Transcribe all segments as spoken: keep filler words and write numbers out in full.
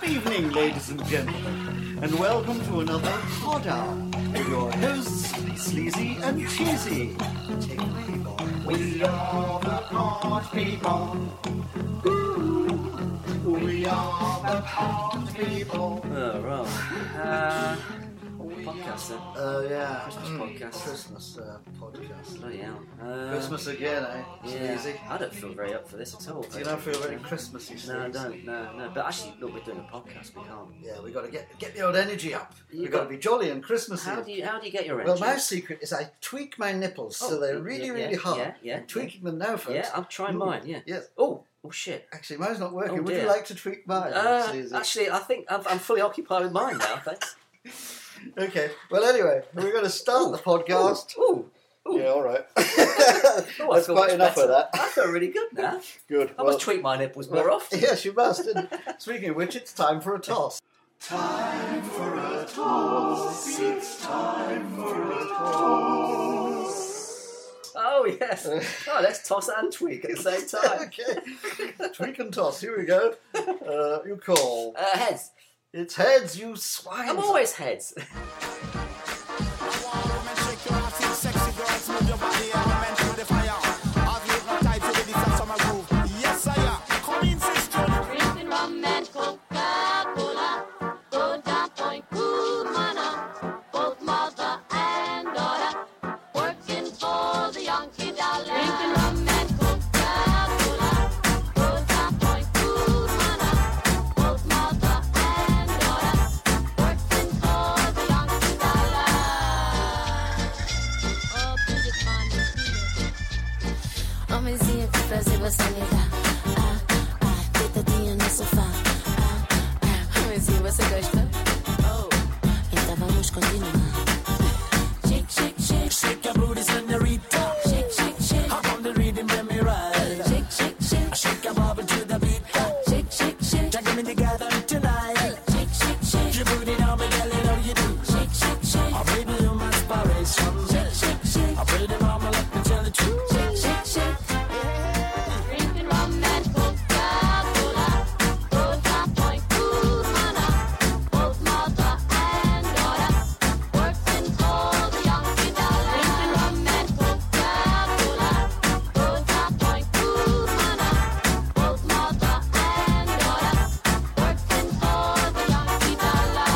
evening, ladies and gentlemen, and welcome to another Pod Hour with your hosts, Sleazy and Cheesy. Take it away, boy. We are the Pod People. Ooh, we are the Pod People. Oh, right. Uh, podcast then. Oh, yeah. Christmas Mm, podcast. Christmas uh, podcast. Bloody hell. Uh, Christmas again, eh? Yeah. Sleazy. I don't feel very up for this at all. Do you not feel very Christmassy, No, I Sleazy? don't. No, no. But actually, look, we're doing a podcast. We can't. Yeah, we got to get get the old energy up. You We've got to got- be jolly and Christmassy. How do you How do you get your Well, energy? my secret is I tweak my nipples Oh, so they're yeah, really, yeah, really yeah, hard. yeah, yeah, I'm tweaking them now, folks. Yeah, I'm trying Ooh, mine. Yeah. Yes. Oh. Oh shit. Actually, mine's not working. Oh, Would you dear. like to tweak mine? Uh, Sleazy? actually, I think I'm, I'm fully occupied with mine now. Thanks. Okay. Well, anyway, we're going to start Ooh, the podcast. Ooh. Ooh. Yeah, all right. Oh, I That's feel quite much enough better. of that. I feel really good now. Good. I must tweak my nipples more well, often. Yes, you must. And speaking of which, it's time for a toss. Time for a toss. It's time for a toss. Oh yes. Oh, let's toss and tweak at the same time. Okay. Tweak and toss. Here we go. Uh, you call. Uh, heads. It's heads, you swine. I'm always heads. Drinking rum and Coca-Cola, go down Point Cumana, both mother and daughter, working for the Yankee dollar. Drinking rum and Coca-Cola, go down Point Cumana, both mother and daughter, working for the Yankee dollar. Oh, beautiful, beautiful. Homenzinho, que prazer você me dá. Ah, ah, deitadinha no sofá. Ah, ah, homenzinho, você gosta? Oh, então vamos continuar. Shake, shake, shake. Shake your booty, senorita. Shake, shake, shake. Hop on the rhythm, let me ride. Shake, shake, shake. Shake your bubble to the beat. Shake, shake, shake. Taking me together tonight. Shake, shake, shake. Your booty on me, girl, you know you do. Shake, shake, shake. Oh, baby, you're my inspiration. Shake, shake, shake. Oh, pretty mama, let me tell the truth. Shake, shake, shake. Drinking rum and Coca-Cola, go down Point Cumana, both mother and daughter, working for the Yankee dollar. Drinking rum and Coca-Cola, go down Point Cumana, both mother and daughter, working for the Yankee dollar.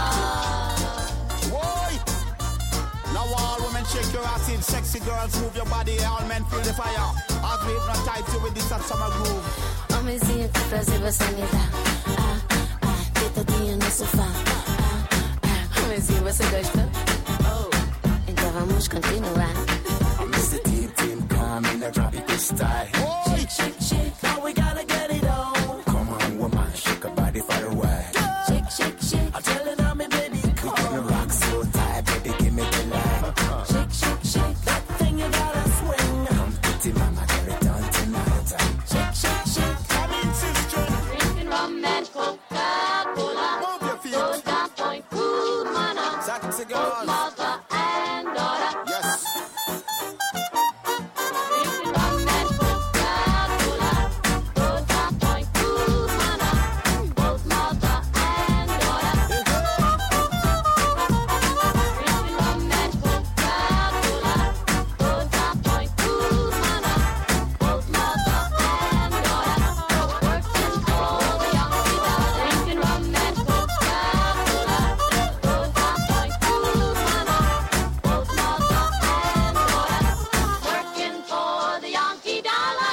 Boy! Now all women shake your ass in, sexy girls move your body, all men feel the fire. As we hypnotize you with this hot summer groove. Homenzinho, que prazer você me dá. Ah, ah, deitadinha no sofá. Ah, ah, homenzinho, você gosta? Oh, então vamos continuar. Mister Deep Team, come in a tropical style. Shake, shake, shake. Now we gotta get it on. Come on, woman, shake your body far away. Shake, shake, shake. I'm telling on me, baby, come on. You rock so tight, baby, give me the line. Shake, shake, shake. That thing you gotta swing. Come pretty mama, get it on tonight. Shake, shake, shake. Come in, sister. Drinking rum and Coca-Cola, Move your go feet. down Point Cumana, Sexy both girls. mother and daughter. Yes. Drinking rum and Coca-Cola, go down Point Cumana, both mother and daughter. Drinking rum and Coca-Cola, go down Point Cumana, both mother and daughter, working for the Yankee dollar. Drinking rum and Coca-Cola, go down Point Cumana, both mother and daughter, working for the Yankee dollar.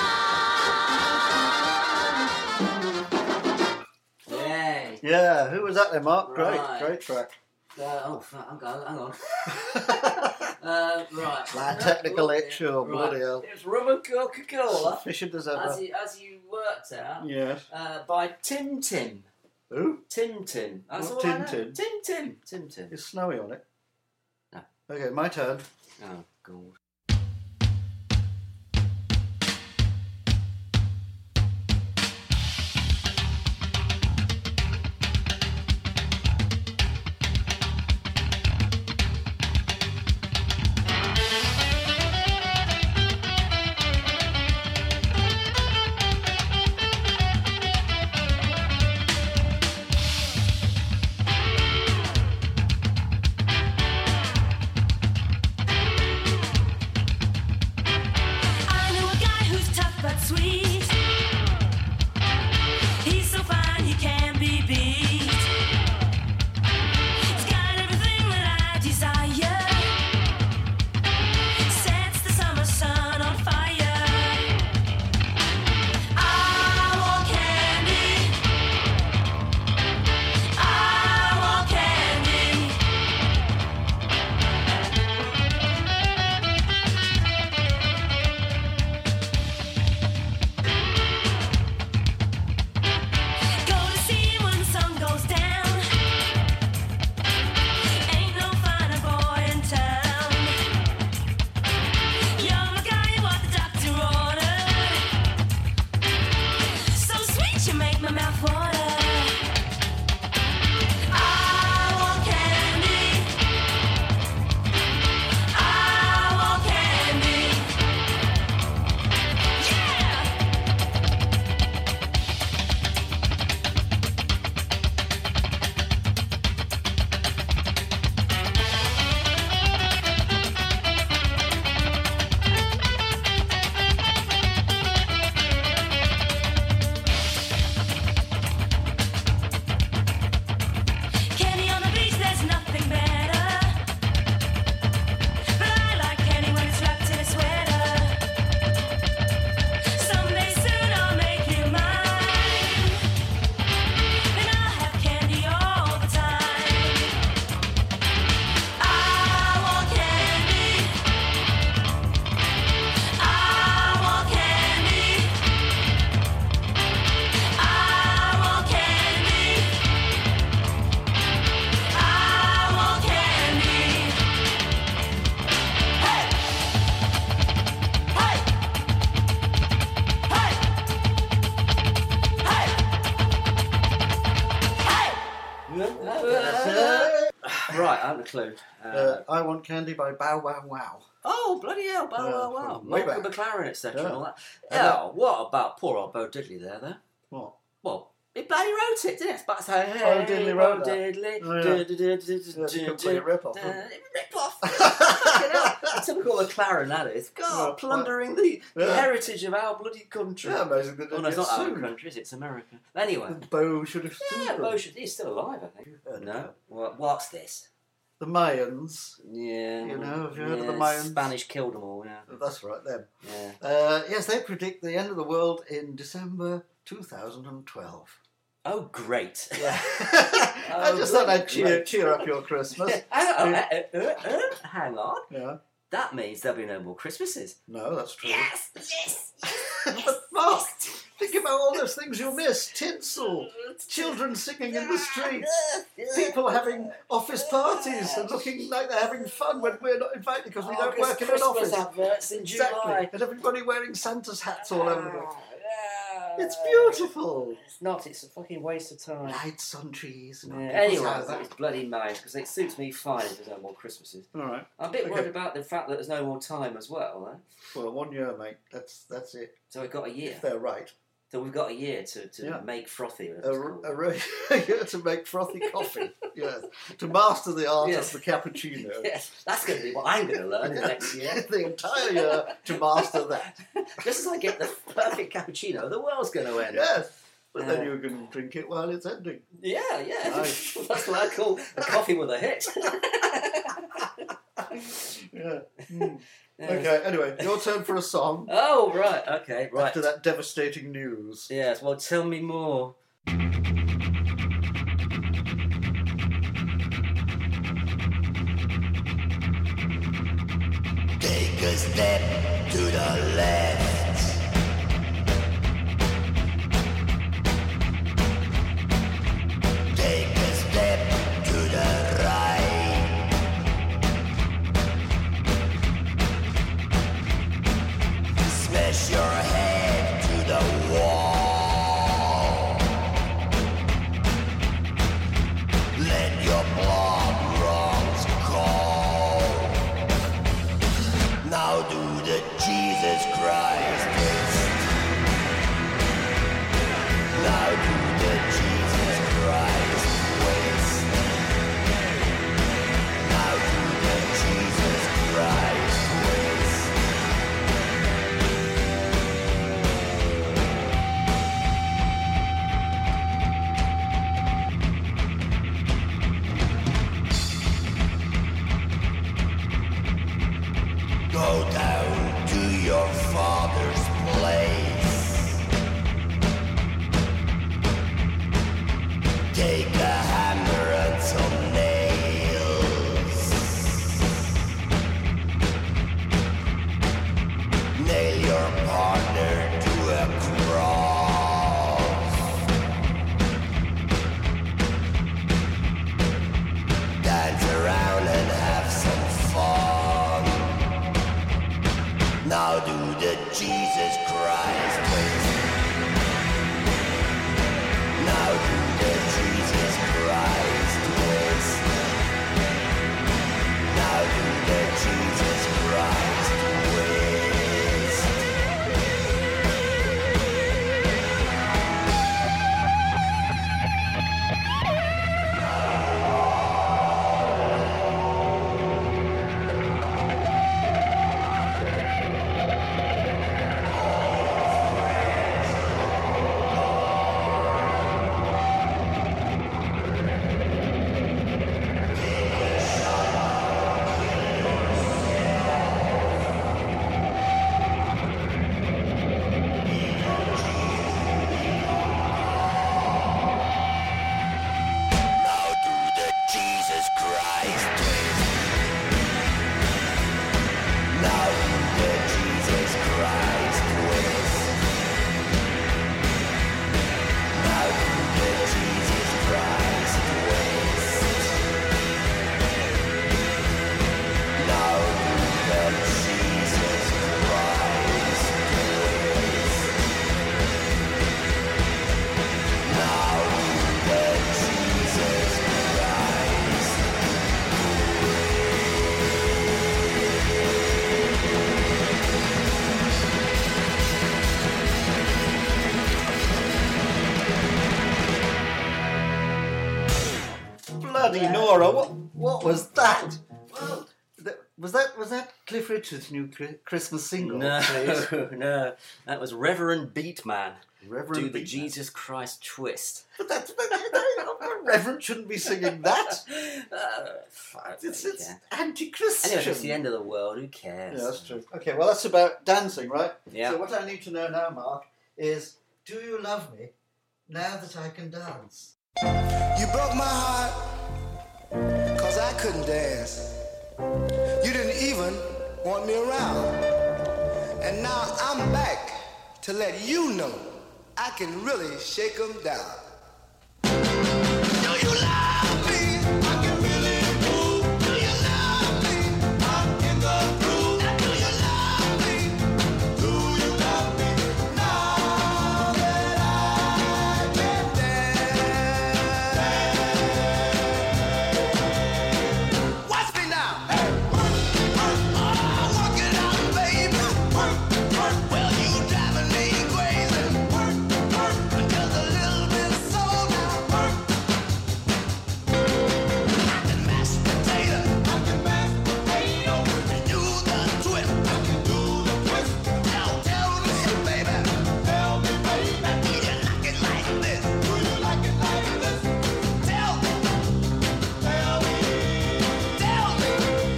Yay. Yeah, who was that then, Mark? Great, Right. great track. Uh, oh, fuck, hang on, hang on. uh, right. That technical itch, oh, Right. bloody hell. It's rum and Coca-Cola, Sufficient as as ever. you, as you worked out, Yes. uh, by Tim Tim. Who? Tim Tim. That's What all I know. Tim Tim? Tim Tim. Tim Tim. Is Snowy on it? No. Okay, my turn. Oh, God. sweet. He's so fine, he can't be beat. He's got everything that I desire. Sets the summer sun on fire. I want candy. I want candy. Go to see him when the sun goes down. Ain't no finer boy in town. You're my guy, what the doctor ordered. So sweet, you make my mouth water. I want candy. I want candy. Yeah. Candy on the beach, there's nothing better. But I like candy when it's wrapped in a sweater. Someday soon I'll make you mine. And I'll have candy all the time. I want candy. I want candy. I want candy. I want candy. Hey! Hey! Hey! Hey! Right, I haven't a clue. Uh, Uh, I Want Candy by Bow Wow Wow. oh, bloody hell, Bow uh, Wow Wow. way Michael back. McLaren, et cetera, Yeah. and all that. And Yeah, what about poor old Bo Diddley there, though? What? Well, he bloody wrote it, didn't it? But say, hey, Bo Diddley wrote Bo that. Diddley, Oh, yeah. du- du- du- du- Yeah, it's a du- complete du- rip-off, du- isn't it? Rip-off. Fucking hell. A typical McLaren, that is. God, Yeah, plundering the, the yeah. heritage of our bloody country. Yeah, amazing that Oh, they no, it's get not our sued. country, is it? It's America. Anyway. Bo should have sued Yeah, them. Bo should, he's still alive, I think. heard of No? that. What, what's this? The Mayans. Yeah. You know, have you heard of the yeah, Mayans? Spanish killed them all, yeah. That's right, them. Yeah. Uh, yes, they predict the end of the world in December two thousand twelve. Oh, great. Yeah. I just thought I'd cheer, Great. cheer up your Christmas. hang, on, uh, uh, uh, uh, hang on. Yeah. That means there'll be no more Christmases. No, that's true. Yes, yes. But Mark, think about all those things you'll miss. Tinsel, children singing in the streets, people having office parties and looking like they're having fun when we're not invited because we don't work in an Christmas office. adverts in Exactly. July. And everybody wearing Santa's hats all over the place. Yeah. It's beautiful. It's not. It's a fucking waste of time. Lights on trees. And Yeah, on anyway, people's that houses. is bloody nice because it suits me fine if there's no more Christmases. All right. I'm a bit Okay. worried about the fact that there's no more time as well. Though. Well, one year, mate. That's that's it. So we've got a year. If they're right. So we've got a year to, to Yeah. make frothy. A, a, re- a year to make frothy coffee. Yes. To master the art Yes. of the cappuccino. Yes, that's going to be what I'm going to learn in the next year. The entire year to master that. Just as I get the perfect cappuccino, the world's going to end. Yes. But Uh, then you can drink it while it's ending. Yeah, yeah. Nice. That's what I call a coffee with a hit. Yeah. Mm. Okay, anyway, your turn for a song Oh, right. Okay, right. after that devastating news. Yes, well, tell me more. Take a step to the left. Take a step to the right. Smash your head to the wall. Let your blood runs cold. Now do the Jesus Christ. Bloody Nora, what, what was that? That- Was that was that Cliff Richard's new Chri- Christmas single? No, please? no, that was Reverend Beatman. Reverend Do the Beatman. Jesus Christ twist. But that's but, that- Reverend shouldn't be singing that. Uh, fuck, It's, don't it's care. anti-Christian. Anyway, it's the end of the world. Who cares? Yeah, that's true. Okay, well, that's about dancing, right? Yeah. So what I need to know now, Mark, is do you love me now that I can dance? You broke my heart, cause I couldn't dance. You didn't even want me around. And now I'm back to let you know I can really shake 'em down. Do you love me? I can really move. Do you love me? I'm in the groove. Now do you love me? Do you love me? Now that I can dance. Watch me now. Hey, work, work, oh, work it out, baby. Work, work. Well, you driving me crazy. Work, work. Just a little bit of soul now. Work. I can mash potato. I can mash potato. And do the twist. I can do the twist. Now tell me, baby. Tell me, baby. Do you like it like this? Do you like it like this? Tell me. Tell me. Tell me.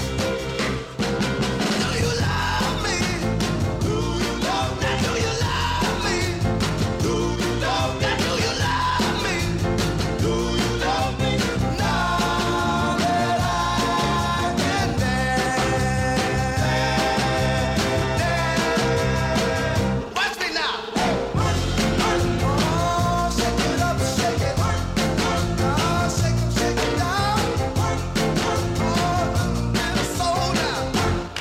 Do you love me? Do you love me? Now do you love me? Do you love me? Now do you love me? Do you love me? Now that I can dance, dance. Watch me now. Oh, shake it up, shake it. Oh, shake it, shake it down. Oh, and soul down.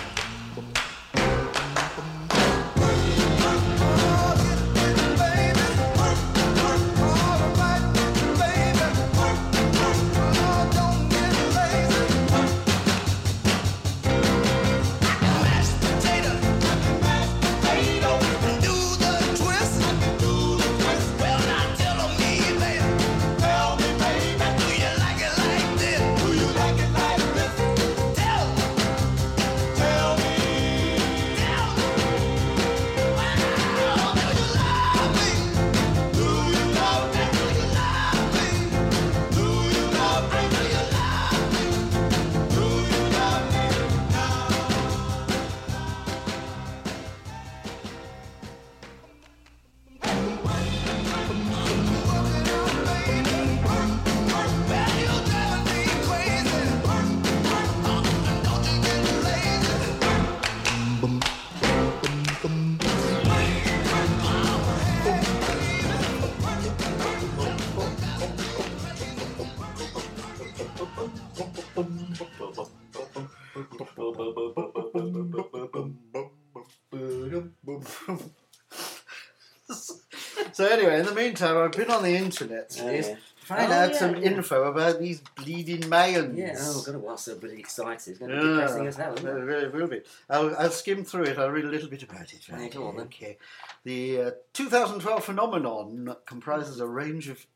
Tell me. Tell me. So anyway, in the meantime, I've been on the internet Oh, please, yeah. to find Oh, out yeah, some yeah. info about these bleeding Mayans. Yeah, oh, God, well, so bloody excited. It's going to be Yeah, depressing as hell, isn't it it? really will be. I'll, I'll skim through it. I'll read a little bit about it. Yeah, go on then. Okay. The uh, two thousand twelve phenomenon comprises a range of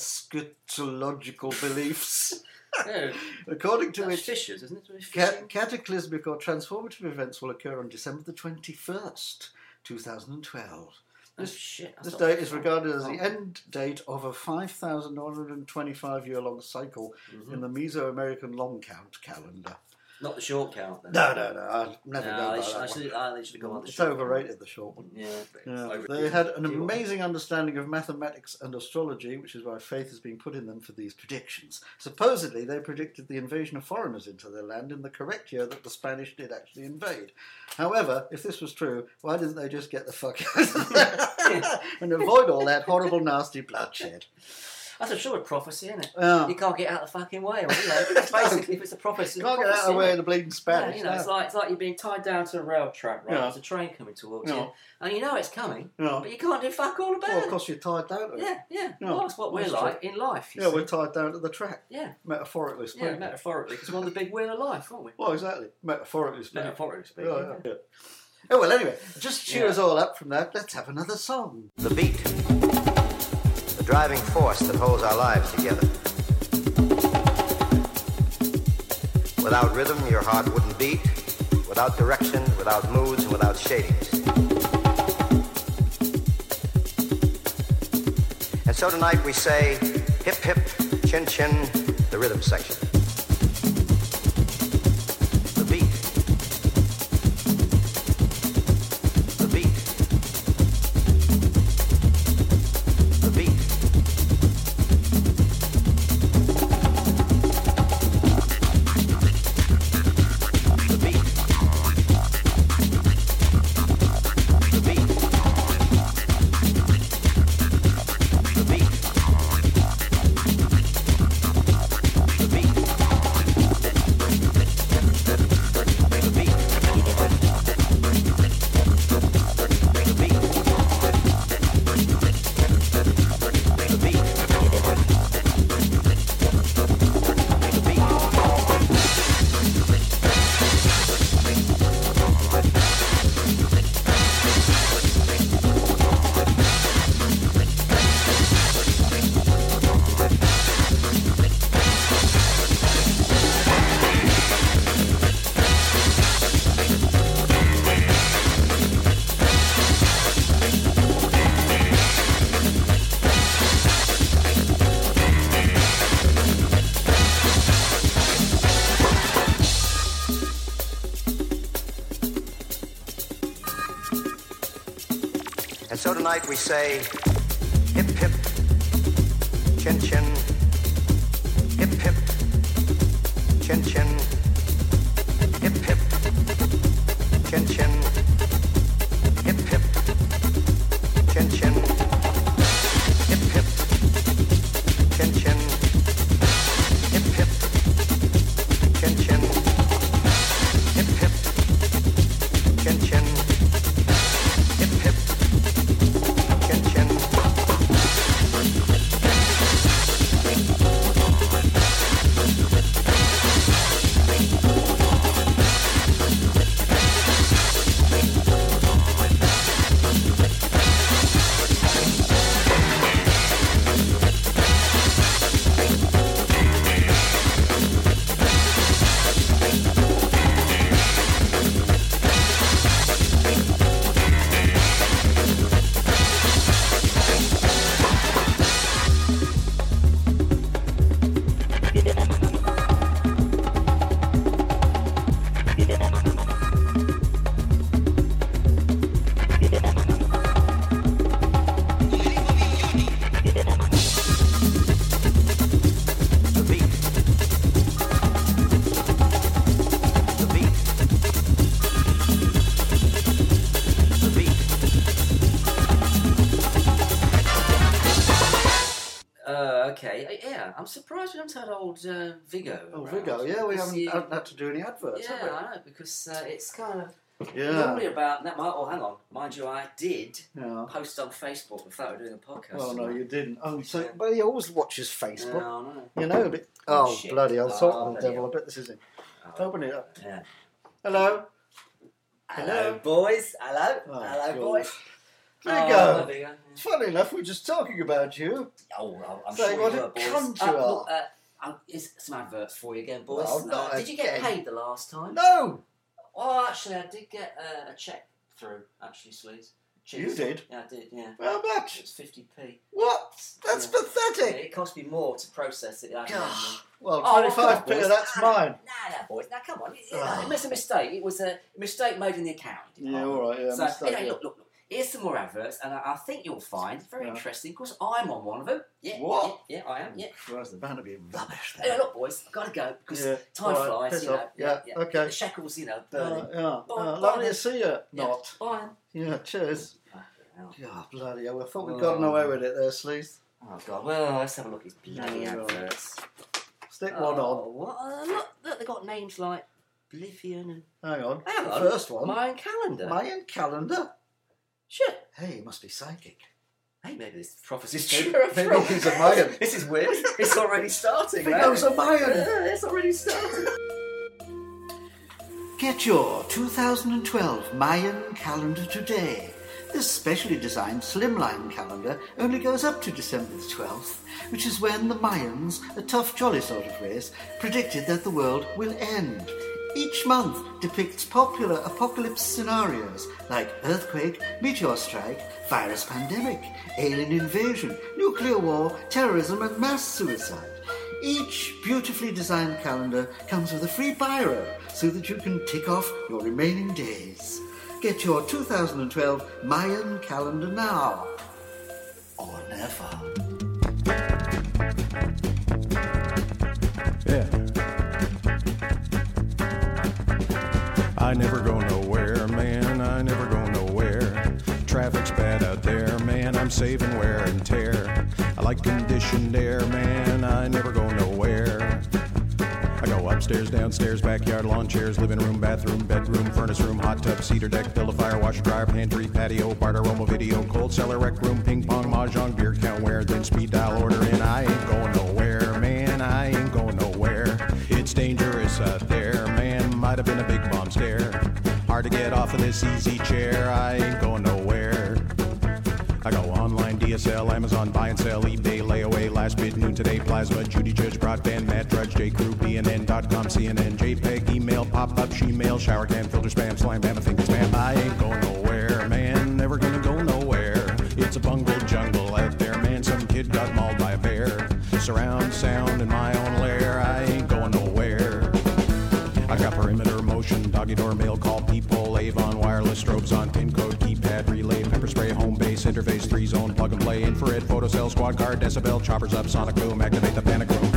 eschatological beliefs. Yeah, According to that's which fishers, isn't it? ca- Fishing? cataclysmic or transformative events will occur on December the twenty-first, two thousand twelve. Oh, This, shit. that's this not- date is regarded as the Oh. end date of a five thousand one hundred twenty-five year long cycle in the Mesoamerican long count calendar. Not the short count, then. No, no, no, I'll never No, go by they should, that I one. should, I, they should have gone on the It's short overrated, the short one. count. Yeah, but it's Yeah. over- They had an Do you want- amazing understanding of mathematics and astrology, which is why faith has been put in them for these predictions. Supposedly, they predicted the invasion of foreigners into their land in the correct year that the Spanish did actually invade. However, if this was true, why didn't they just get the fuck out of there and avoid all that horrible, nasty bloodshed? That's a sure prophecy, isn't it? Yeah. You can't get out of the fucking way. Well, you know, it's basically, if it's a prophecy, Can't it's a get out of the prophecy, way innit? of the bleeding Spanish. Yeah, you know, no. it's like it's like you're being tied down to a rail track, right? Yeah. There's a train coming towards Yeah. you, and you know it's coming, Yeah. but you can't do fuck all about Well, of it. course, you're tied down to it. Yeah, yeah. Yeah, Well, that's what we're that's like in life. You Yeah, see. we're tied down to the track, yeah, metaphorically speaking. yeah, metaphorically, because we're on the big wheel of life, aren't we? Well, exactly. Metaphorically speaking. Metaphorically speaking. Yeah, yeah, yeah. Oh, well, anyway, just to cheer Yeah. us all up from that, let's have another song. The beat. The driving force that holds our lives together. Without rhythm, your heart wouldn't beat. Without direction, without moods, and without shadings. And so tonight we say, hip hip, chin chin, the rhythm section. The beat. The beat. The beat. The beat. The beat. The beat. The beat. And so tonight we say, hip hip, chin chin, hip hip, chin chin, hip hip, chin chin, hip hip, chin chin, hip hip, chin chin, hip hip, chin chin, hip hip, chin chin, hip hip. Chin chin. The beat. The beat. The beat. Uh, okay, uh, yeah, I'm surprised we haven't had old uh, Vigo. Oh, around. Vigo, yeah, we Because haven't he- had, had to do any adverts, Yeah, have I know, because uh, it's kind of we? Yeah. normally about that. Oh, hang on, mind you, I did Yeah. post on Facebook without we were doing a podcast. Oh, no, you didn't. Oh, so, Yeah. well, he always watches Yeah, Facebook. I know. You know, but... Oh, Oh, shit. bloody hell. Oh, Salt on the bloody devil. hell. I bet this is it. Oh, Open it up. yeah. Hello? Hello, Hello? boys. Hello, Oh, hello, God. boys. There you Oh, go. there you go. It's funny enough, we were just talking about you. Oh, I'm- I'm Saying sure what you a were, boys. cunt Uh, you are. look, uh, uh, here's some adverts for you again, boys. Well, not uh, did you get again. paid the last time? No! Oh, actually, I did get uh, a cheque through, actually, Sleaze. You did? Yeah, I did, yeah. How much? It was fifty p. What? That's Yeah. pathetic. It cost me more to process it. than- Gosh. Well, Oh, twenty-five p, come on, boys. that's Nah, mine. Nah, nah, boys. Now, come on. It, Oh. it was a mistake. It was a mistake made in the account. Yeah, all right, yeah, So, mistake, anyway, yeah. look, look, look. Here's some more adverts, and I, I think you'll find very Yeah. interesting. Of course, I'm on one of them. Yeah, What? Yeah, yeah, I am. Yeah. Christ, they're bound to be rubbish Anyway, then. look, boys. I've got to go because Yeah, time all right, flies. piss You know. off. Yeah, okay. The shekels, you know, Uh, burning. yeah, Bye, uh, bye lovely then. to see you. Not. Yeah. Bye. Yeah, cheers. Oh, God, bloody hell. I thought we'd Oh. gotten away with it there, Sleaze. oh, God. Well, let's have a look at these bloody Yeah, right. adverts. Stick Oh, one on. What? Uh, look, look, they've got names like Oblivion and... Hang on. Hang on. First one. Mayan calendar. Mayan calendar. Shit. Hey, he must be psychic. Hey, maybe this prophecy's Maybe- true. maybe he's a Mayan. This is weird. It's already starting. He man. knows a Mayan. Yeah, it's already started. Get your two thousand twelve Mayan calendar today. This specially designed slimline calendar only goes up to December the twelfth, which is when the Mayans, a tough, jolly sort of race, predicted that the world will end. Each month depicts popular apocalypse scenarios like earthquake, meteor strike, virus pandemic, alien invasion, nuclear war, terrorism, and mass suicide. Each beautifully designed calendar comes with a free biro so that you can tick off your remaining days. Get your two thousand twelve Mayan calendar now. Or never. Yeah. I never go nowhere, man, I never go nowhere. Traffic's bad out there, man, I'm saving wear and tear. I like conditioned air, man, I never go nowhere. I go upstairs, downstairs, backyard, lawn chairs, living room, bathroom, bedroom, furnace room, hot tub, cedar deck, build a fire, washer, dryer, pantry, patio, bar, aroma, video, cold cellar, rec room, ping pong, mahjong, beer count, where, then speed dial, order in. I ain't going nowhere, man, I ain't going nowhere. It's dangerous out there, man, might have been a big bomb scare. Hard to get off of this easy chair, I ain't going nowhere. I go online, D S L, Amazon, buy and sell, eBay, layaway, last bid, noon today, plasma, Judy Judge, broadband, Matt Drudge, J Crew, B N N dot com, C N N, JPEG, email, pop-up, she-mail, shower cam, filter, spam, slime, bam, I think it's spam. I ain't going nowhere, man, never gonna go nowhere. It's a bungle jungle out there, man, some kid got mauled by a bear. Surround sound in my own lair, I ain't going nowhere. I got perimeter motion, doggy door, mail call, people, Avon, wireless, strobes on, pin code, keypad, relay, pepper spray, home base, interface, three zone, plug and play, infrared, photocell, squad car, decibel, choppers up, sonic boom, activate the panic room.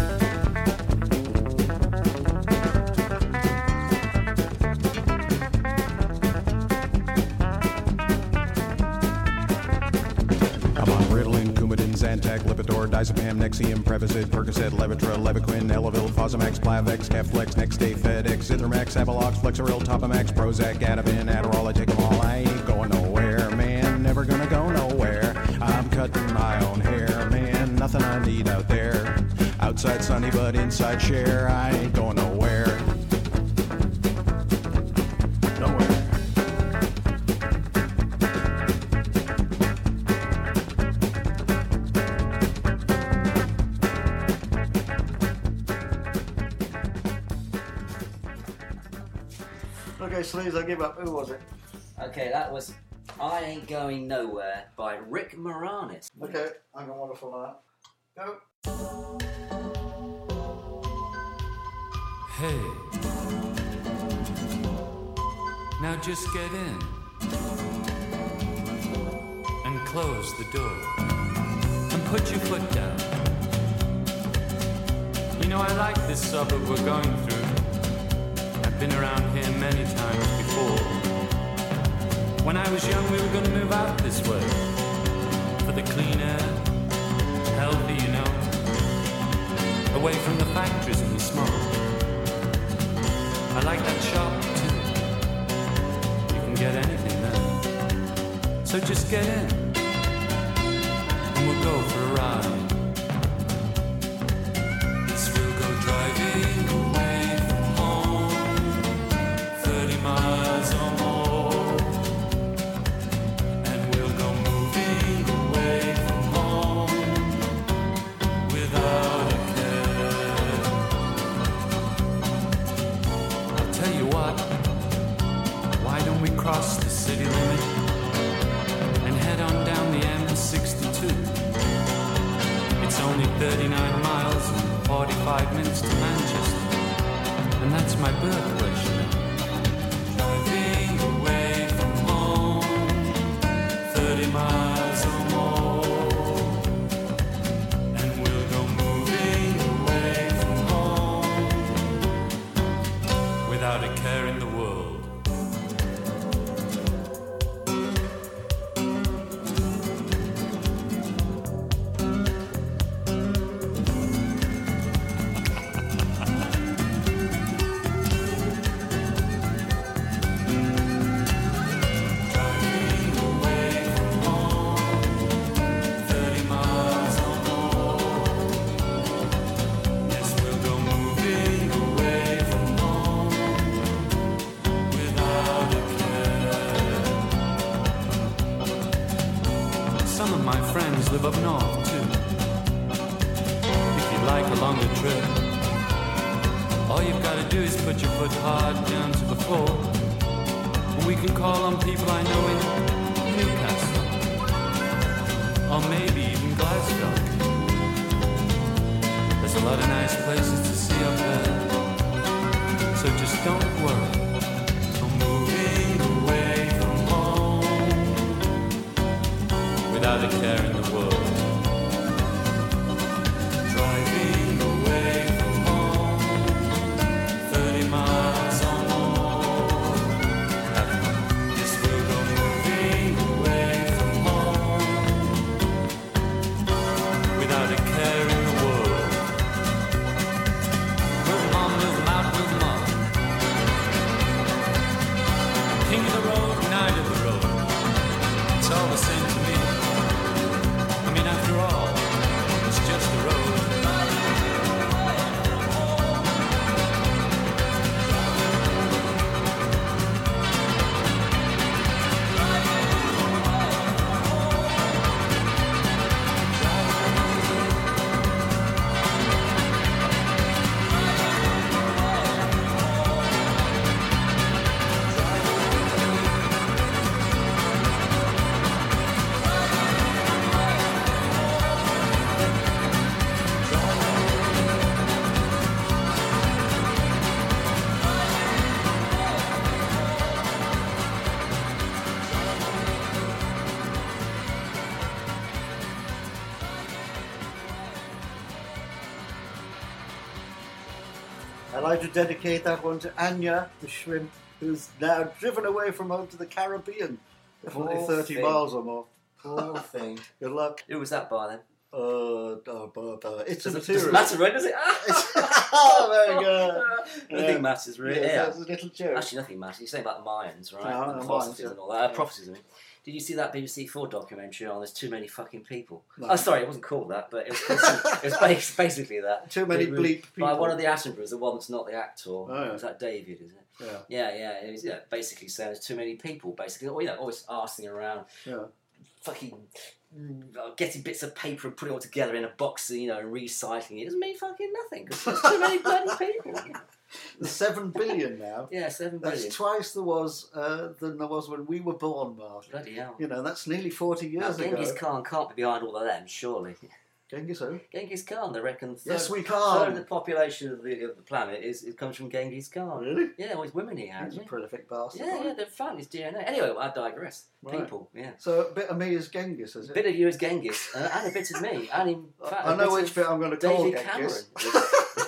I'm on Ritalin, Coumadin, Zantac, Lipitor, Diazepam, Nexium, Prevacid, Percocet, Levitra, Levaquin, Elavil, Fosamax, Plavix, Keflex, Next Day, FedEx, Zithromax, Avalox, Flexeril, Topamax, Prozac, Ativan, Adderall, I take them all. I ain't going nowhere, man, never gonna go nowhere. I'm cutting my own hair, man, nothing I need out there. Outside sunny, but inside share, I ain't going nowhere. Nowhere. Okay, Sleaze, I give up. Who was it? Okay, that was I Ain't Going Nowhere by Rick Moranis. Okay, I got wonderful on that. Go. Hey, now just get in and close the door and put your foot down. You know, I like this suburb we're going through. I've been around here many times before. When I was young, we were going to move out this way for the clean air, healthy, you know, away from the factories and the smoke. I like that shop too. You can get anything there. So just get in and we'll go for a ride. Yes, we'll go driving away from home, thirty miles or more. And we'll go moving away from home without a care. I'll tell you what, why don't we cross the city limit and head on down the M sixty-two? It's only thirty-nine miles and forty-five minutes to Manchester, and that's my birthplace, you know. Driving away from home, thirty miles or more, and we'll go moving away from home without a care in the world. taken off too. If you'd like a longer trip, all you've got to do is put your foot hard down to the floor. And we can call on people I know in Newcastle, or maybe even Glasgow. There's a lot of nice places to see up there, so just don't worry. I'm moving away from home without a care in the world. Driving away from home, thirty miles or more. Yes, we'll go moving away from home without a care in the world. Move 'em on, move 'em out, move 'em on. King of the road, knight of the road. It's all the same to me. I mean, after all, it's just the road. I'd like to dedicate that one to Anya, the shrimp, who's now driven away from home to the Caribbean. Definitely Poor thirty thing. miles or more. Poor thing. Good luck. Who was that by then? Uh, oh, but, uh, it's a Doesn't, material. doesn't matter, right? Does it? Oh, very good. Nothing Yeah. matters, really. Yeah, Yeah. that's a little joke. Actually, nothing matters. You're saying about the Mayans, right? No, and no, philosophies Mayans, yeah. and all that. Uh, Yeah. prophecies, I mean. Did you see that B B C four documentary on There's Too Many Fucking People? No. Oh, sorry, it wasn't called that, but it was, it was bas- basically that. Too many It was bleep By people. one of the Attenboroughs, the one that's not the actor. Oh, yeah. Is that David, is it? Yeah. Yeah, yeah. It was yeah, basically saying there's too many people, basically. Or, you know, always arsing around, Yeah. fucking mm, getting bits of paper and putting it all together in a box, you know, and recycling it. It doesn't mean fucking nothing, because there's too many bloody people. There's seven billion now. Yeah, seven That's billion. twice there was uh, than there was when we were born, Mark. Bloody hell. You know, that's nearly forty years Now, Genghis ago. Khan can't be behind all of them, surely. Genghis who? Genghis Khan, they reckon. Third, Yes, we Third can. of the population of the, of the planet is it comes from Genghis Khan. Really? Yeah, all his women he had. He's a Yeah, prolific bastard. yeah, yeah, they're found his D N A. Anyway, I digress. Right. People, yeah. So a bit of me is Genghis, is A it? bit of you is Genghis, and, and a bit of me, and in fact, I a know bit which of bit I'm going to call David Genghis. Cameron.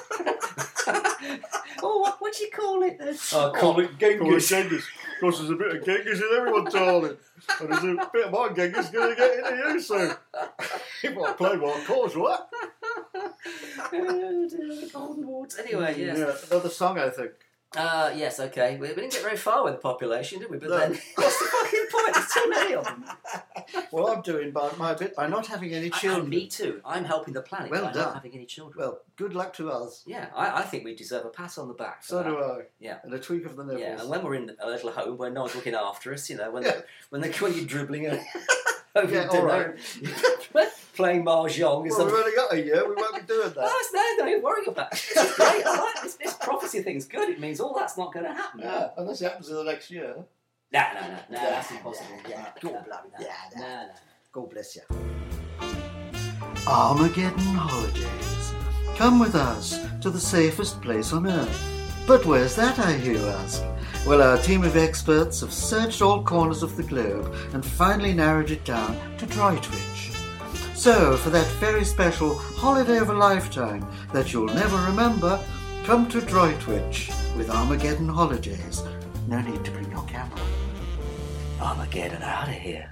Oh, what would you call it then? Oh, call it Genghis. Genghis. Of course, there's a bit of Genghis in everyone, darling. And there's a bit of my Genghis going to get into you soon. You might play my cause, what? Oh, dear, Golden Wards. Anyway, yes. Yeah, another song, I think. Uh, yes, okay. We, we didn't get very far with the population, did we? But No. then, what's the fucking point? There's too many of them. Well, I'm doing by my bit by not having any And children. me too. I'm helping the planet Well by done. not having any children. Well, good luck to us. Yeah, I, I think we deserve a pat on the back. For So that. do I. Yeah. And a tweak of the nipples. Yeah, and when we're in a little home where no one's looking after us, you know, when Yeah. they when they when you're dribbling over Yeah, dinner, all playing mahjong. Well, we've only got a year. We won't be doing that. Oh, it's no, don't even worry about it. It's great. I like this, this prophecy thing's good. It means all that's not going to happen. Yeah, unless it happens in the next year. No, no, no, no, that's impossible. Yeah, no, yeah, no, yeah, no, yeah. no, no. God bless you. Armageddon Holidays. Come with us to the safest place on earth. But where's that, I hear you ask? Well, our team of experts have searched all corners of the globe and finally narrowed it down to Droitwich. So, for that very special holiday of a lifetime that you'll never remember, come to Droitwich with Armageddon Holidays. No need to bring your camera. Armageddon out of here.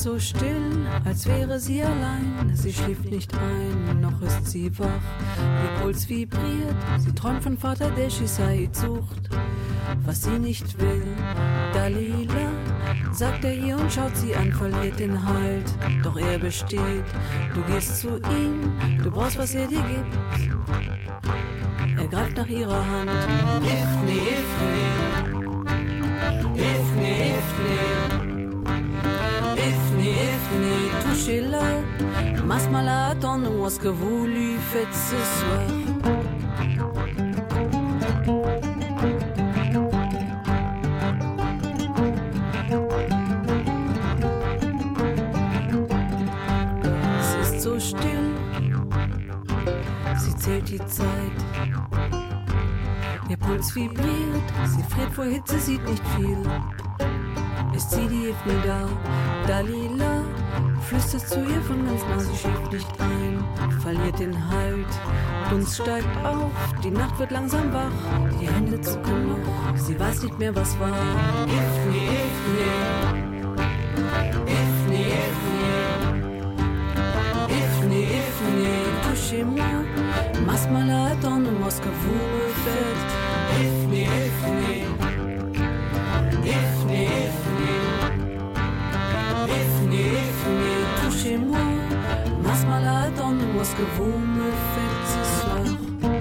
so still, als wäre sie allein. Sie schläft nicht ein, noch ist sie wach. Ihr Puls vibriert, sie träumt von Vater, der Shisaid sucht. Was sie nicht will, Dalila, sagt er ihr und schaut sie an, verliert den Halt. Doch er besteht, du gehst zu ihm, du brauchst, was er dir gibt. Er greift nach ihrer Hand. Ifni, Ifni, Ifni, Ifni, Ifni, Ifni, touchez-la, Masmala attend-nous ce que vous lui faites ce soir. Es ist so still, sie zählt die Zeit. Ihr Puls vibriert, sie friert vor Hitze, sieht nicht viel. Ist sie die Ifni da? Dalila flüstert zu ihr von ganz nah, sie schläft nicht ein, verliert den Halt. Dunst steigt auf, die Nacht wird langsam wach, die Hände zucken noch, sie weiß nicht mehr, was war. Ifni, Ifni, Ifni, Ifni, Ifni, Ifni, touchez-moi, Masmala attend-nous ce que vous me faites. Ifni, Ifni, Ifni, Ifni, Ifni, Ifni, touchez-moi, Masmala attend-nous ce que vous me faites ce soir.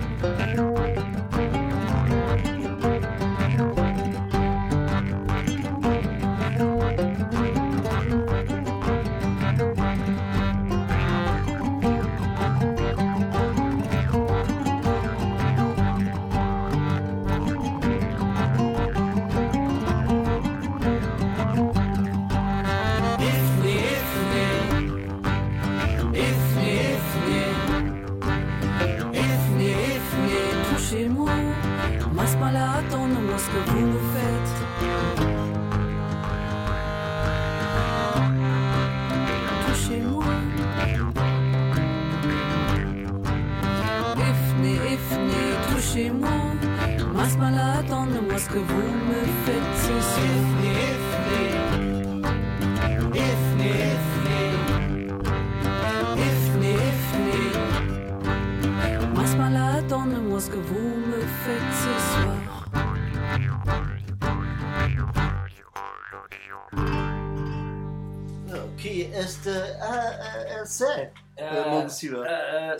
Qui est uh, c'est, uh, Monsieur? Uh,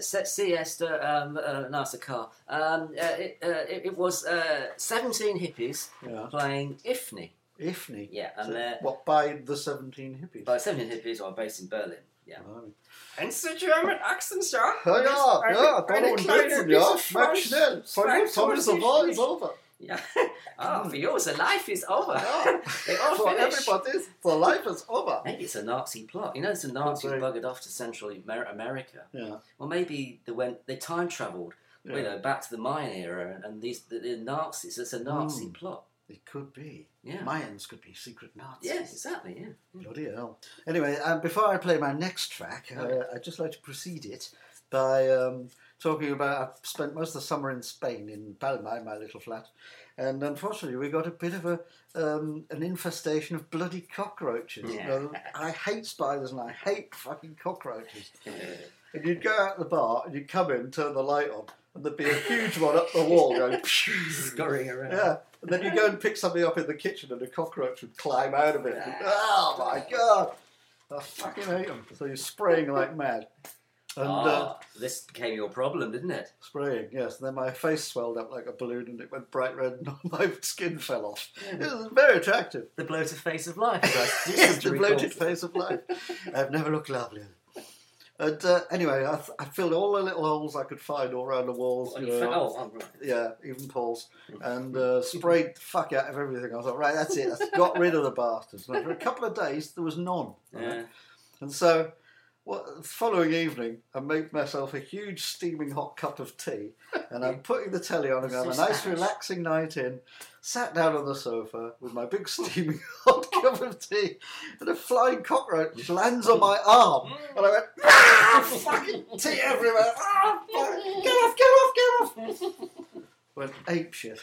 C'est um, uh, Nasakar. Um, uh, it, uh, it, it was uh, seventeen hippies Yeah. playing Ifni. Ifni? Yeah, and So, they're what, by the seventeen hippies? by seventeen hippies are based in Berlin. Yeah. Oh. Hence the German accent, sir. Ja, ja, ja, da noch ein bisschen, ja. Mach schnell. Von uns haben wir the war is over. Yeah. Oh, for yours, the life is over. Yeah. They all For finished. everybody, the life is over. Maybe it's a Nazi plot. You know, it's the Nazis Right. buggered off to Central Amer- America. Yeah. Well, maybe they went, they time travelled, Yeah. you know, back to the Mayan era, and, and these the, the Nazis. It's a Nazi Mm. plot. It could be. Yeah. Mayans could be secret Nazis. Yes, exactly. Yeah. Bloody hell. Anyway, um, before I play my next track, uh, I'd just like to precede it by um, talking about. I've spent most of the summer in Spain, in Palma, my little flat, and unfortunately we got a bit of a um, an infestation of bloody cockroaches. Yeah. You know, I hate spiders and I hate fucking cockroaches. And you'd go out the bar and you'd come in, turn the light on, and there'd be a huge one up the wall going. Scurrying around. Yeah. And then you go and pick something up in the kitchen and a cockroach would climb out of it. And, oh my god! I fucking hate them. So you're spraying like mad. And uh, Ah, this became your problem, didn't it? spraying, yes. And then my face swelled up like a balloon and it went bright red and my skin fell off. It was very attractive. The bloated face of life. as I Yes, used to the recall. bloated face of life. I've never looked lovelier. And uh, anyway, I, I filled all the little holes I could find all around the walls. Oh, you you know. fa- oh, oh, right. Yeah, even Paul's, and uh, sprayed the fuck out of everything. I thought, right, that's it. That's got rid of the bastards. And for a couple of days, there was none. right? Yeah. And so, what, the following evening, I made myself a huge steaming hot cup of tea, and I'm putting the telly on and having a nice, relaxing night in. Sat down on the sofa with my big steaming hot cup of tea, and a flying cockroach lands on my arm, and I went, ah, fucking tea everywhere. Ah, fuck, get off, get off, get off. Went ape shit.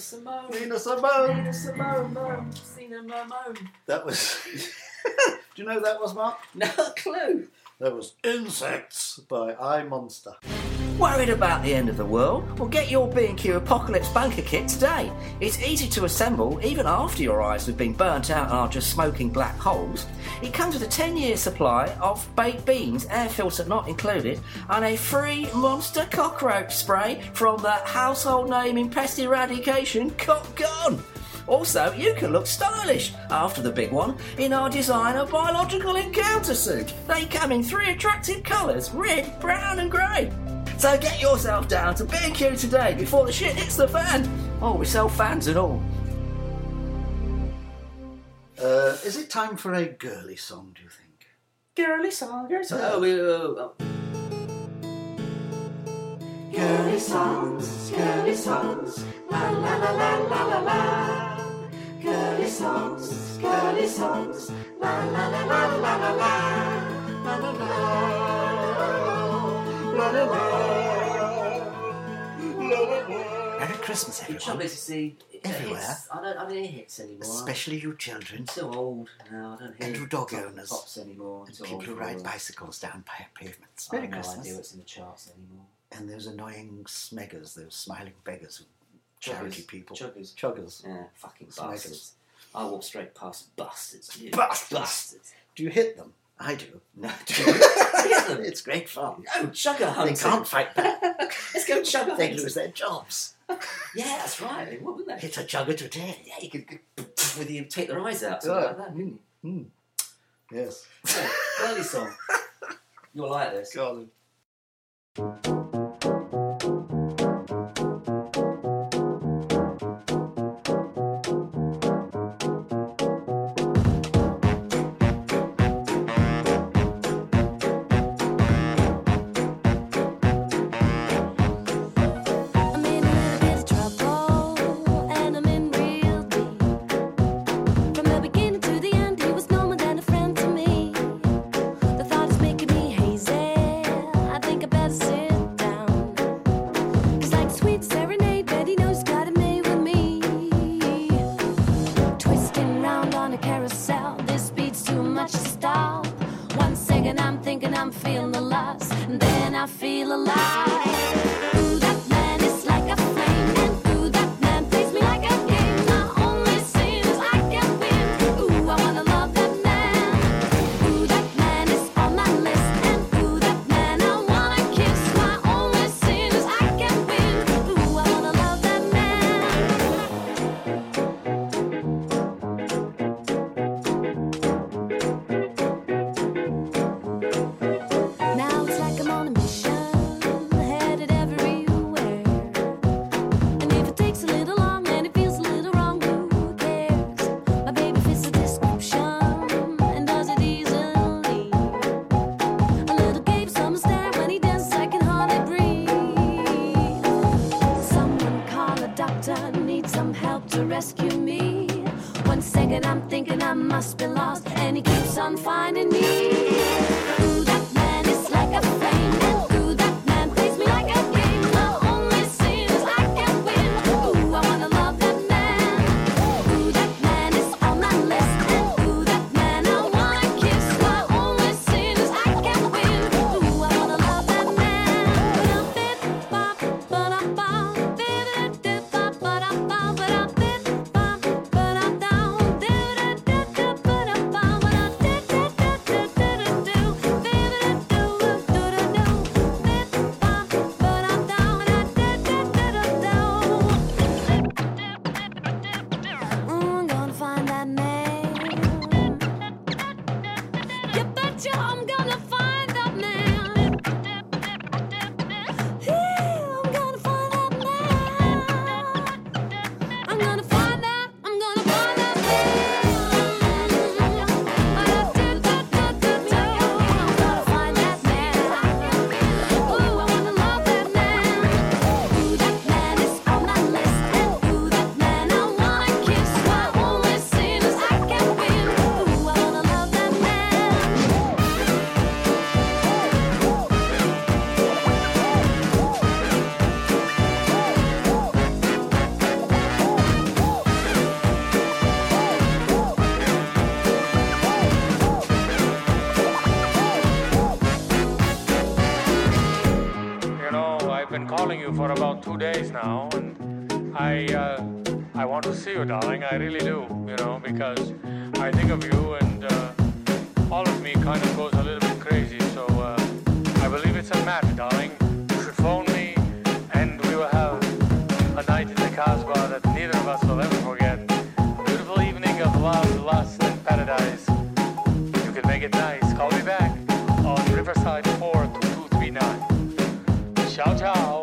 Simone. Nina Simone. Nina Simone. Mom. Nina Simone. That was. Do you know who that was, Mark? No clue. That was Insects by I Monster. Worried about the end of the world? Well, get your B and Q Apocalypse Bunker Kit today. It's easy to assemble even after your eyes have been burnt out and are just smoking black holes. It comes with a ten-year supply of baked beans, air filter not included, and a free monster cockroach spray from the household name in pest eradication, Cop Gun. Also, you can look stylish after the big one in our designer biological encounter suit. They come in three attractive colours, red, brown and grey. So get yourself down to B and Q today before the shit hits the fan. Oh, we sell fans and all. Uh, is it time for a girly song, do you think? Girly song, girly song. Oh, we, uh, oh. Girly songs, girly songs, la la la la la la la. Girly songs, girly songs, la la la la la la la. La la la la la la. Merry Christmas, The everyone. trouble is, you see, Everywhere. hits, I don't, I don't hear hits anymore. Especially you children. I'm too old now. I don't hear And you dog top- owners. pops anymore. I'm And too people old who for ride all that. bicycles down pa- pavements. I Merry have no Christmas. idea what's in the charts anymore. And those annoying smeggers, those smiling beggars, who charity Chuggers. people. Chuggers. Chuggers. Yeah, fucking Smackers. bastards. I walk straight past bastards. You Bastards. bastards. Do you hit them? I do. No, do you hit them? It's great fun. No, chugger hunting. They can't fight back. Let's go chugger They hunting. lose their jobs. Yeah, that's right. They would, wouldn't they? Hit a chugger today. Yeah, you could, with you take their eyes out, something Yeah. like that, wouldn't you? Hmm. Yes. Yeah, girly song. You'll like this. God. I'm in a little bit of trouble, and I'm in real deep. From the beginning to the end, he was no more than a friend to me. The thought is making me hazy. I think I better sit down. 'Cause like a sweet serenade, bet he knows he's got it made with me. Twisting round on a carousel, this beat's too much to stop. One second I'm thinking I'm feeling the loss, and then I feel alive. Ooh, that man is like a flame, and ooh, that man plays me like a game. My only sin is I can't win. Ooh, I wanna love that man. Ooh, that man is on my list, and ooh, that man I wanna kiss. My only sin is I can't win. Ooh, I wanna love that man. Now it's like I'm on a mission, headed everywhere. And if it takes a little long and it feels a little wrong, who cares? My baby fits the description and does it easily. A little gave some stare when he dances, I can hardly breathe. Someone call a doctor, need some help to rescue me. One second I'm thinking I must be lost, and he keeps on finding me. Ooh, that man is like a flame, and ooh, that man plays me like a game. My only sin is I can't win. Ooh, I wanna love that man. Ooh, that man is on my list, and ooh, that man I wanna kiss. My only sin is I can't win. Ooh, I wanna love that man. Ba-dum-bit-bop, ba-dum-bum, bit-it-dip-bop, ba-dum-bum, ba-dum-bit-bop, ba-dum-bum, about two days now, and I uh, I want to see you, darling. I really do, you know, because I think of you, and uh, all of me kind of goes a little bit crazy. So uh, I believe it's a match, darling. You should phone me, and we will have a night in the Casbah that neither of us will ever forget. A beautiful evening of love, lust, and paradise. If you can make it nice, call me back on Riverside four two two three nine. Ciao, ciao.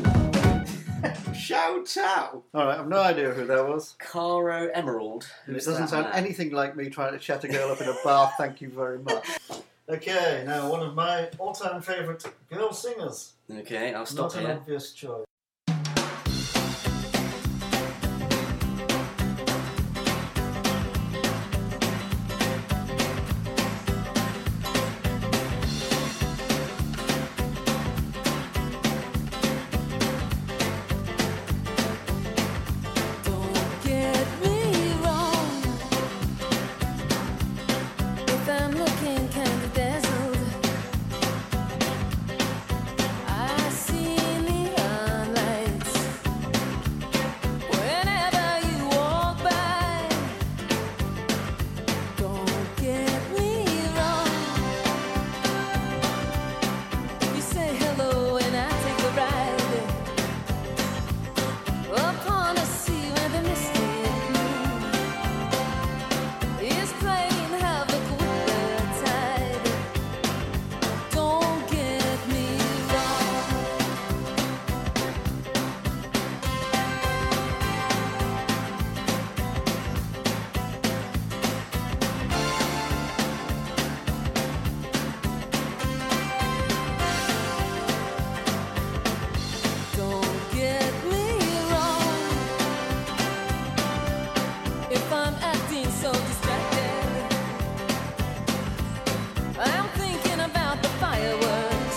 Ciao, ciao. All right, I've no idea who that was. Caro Emerald. It Who's doesn't that sound man? anything like me trying to chat a girl up in a bath. Thank you very much. Okay, now one of my all-time favourite girl singers. Okay, I'll stop Not an here. obvious choice. Don't get me wrong. If I'm looking kind of dazzled, I see neon lights whenever you walk by. Don't get me wrong. You say hello and I take a ride upon a sea where the misty moon is playing havoc with the tide. Don't get me wrong. Don't get me wrong. If I'm acting so distracted, I'm thinking about the fireworks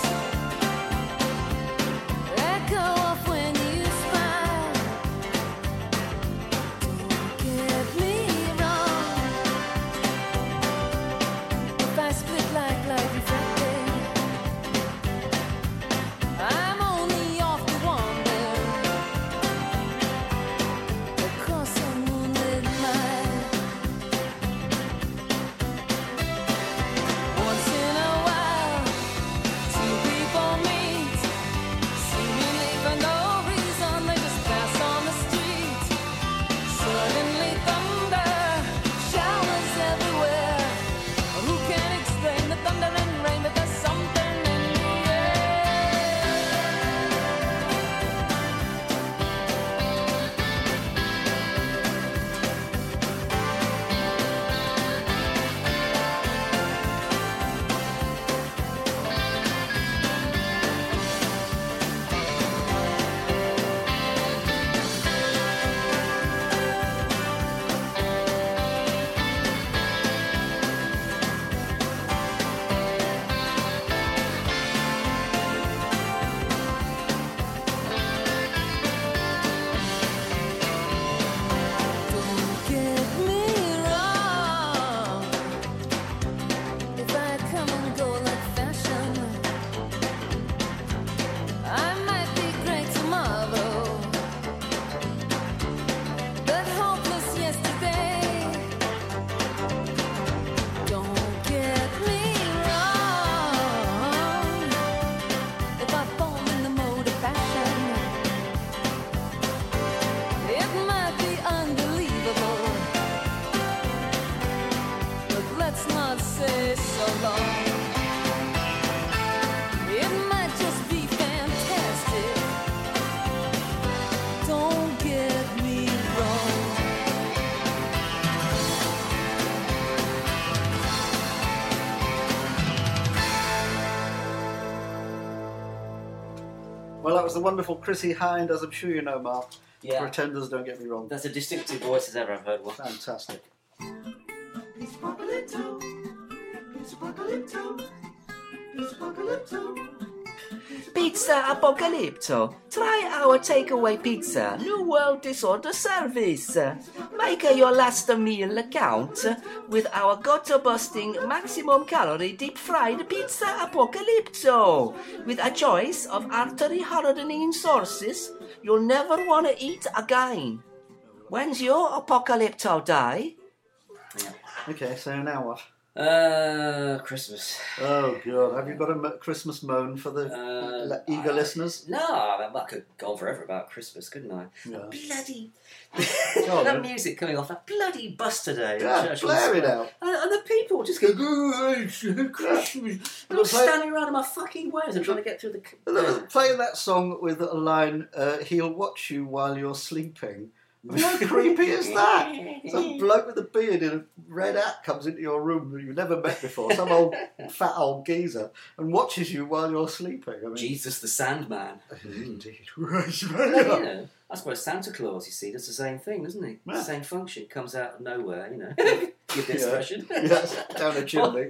that go off when you smile. Don't get me wrong. If I split like light reflected, I'm only off to wander across a moonlit mile. Once in a while, two people meet, seemingly for no reason. They just pass on the street. Suddenly thunder showers everywhere. Who can explain the thunder and rain? But there's something in the air. Don't get me wrong. If I come and go like fashion, I might be great tomorrow, but hopeless yesterday. Don't get me wrong. If I fall in the mode of fashion, it might be unbelievable, but let's not say so long. It might just be fantastic. Don't get me wrong. Well, that was the wonderful Chrissy Hind, as I'm sure you know, Mark. Yeah. Pretenders, don't get me wrong. That's a distinctive voice as ever I've heard one. Fantastic. It's Apocalypto. It's Apocalypto. It's Apocalypto. Pizza Apocalypto. Try our takeaway pizza. New World Disorder Service. Make your last meal count with our gutter-busting, maximum-calorie deep-fried Pizza Apocalypto. With a choice of artery-hardening sauces you'll never want to eat again. When's your Apocalypto day? Okay, so now what? Uh, Christmas. Oh, God. Have you got a mo- Christmas moan for the Uh, le- eager I- listeners? No, I, I could go on forever about Christmas, couldn't I? Yeah. Bloody... on, that then. music coming off, that bloody bus today. Yeah, Churchill blare it Square. out. And, and the people just go, oh, it's Christmas. They're all Play- standing around in my fucking way as I'm trying to get through the... Look, Play that song with a line, uh, he'll watch you while you're sleeping. How creepy is that? Some bloke with a beard in a red hat comes into your room that you've never met before, some old fat old geezer, and watches you while you're sleeping. I mean, Jesus the Sandman. Indeed. Well, you know, I suppose Santa Claus, you see, does the same thing, doesn't he? Yeah. Same function, comes out of nowhere, you know. Give the Yeah. expression. Yes, down a chimney.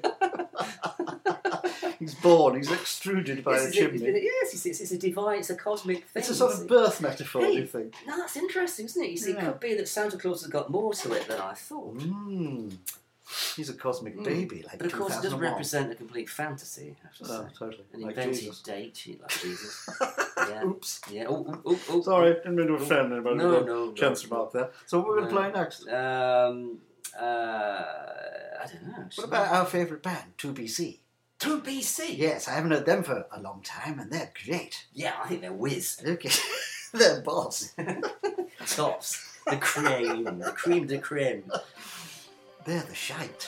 He's born, he's extruded by Yes, a it's chimney. it's been- yes, it's, it's, it's a divine, it's a cosmic thing. It's a sort you of see. birth metaphor, do you Hey, think? No, that's interesting, isn't it? You see, Yeah. it could be that Santa Claus has got more to it than I thought. Mm. He's a cosmic Mm. baby, like But of course, it does two thousand one. represent a complete fantasy, I have to Oh, say. totally. An Like invented Jesus. deity like Jesus. Yeah. Oops. Yeah. Oh, oh, oh, oh. Sorry, didn't mean to offend anybody. No, with a no, no, Chance no. remark there. So what are we going to No. play next? Um, uh, I don't know. What about our favourite band, two B C? two B C? Yes, I haven't heard them for a long time, and they're great. Yeah, I think they're whiz. Okay, they're boss. Tops. The cream. The cream de creme. They're the shite.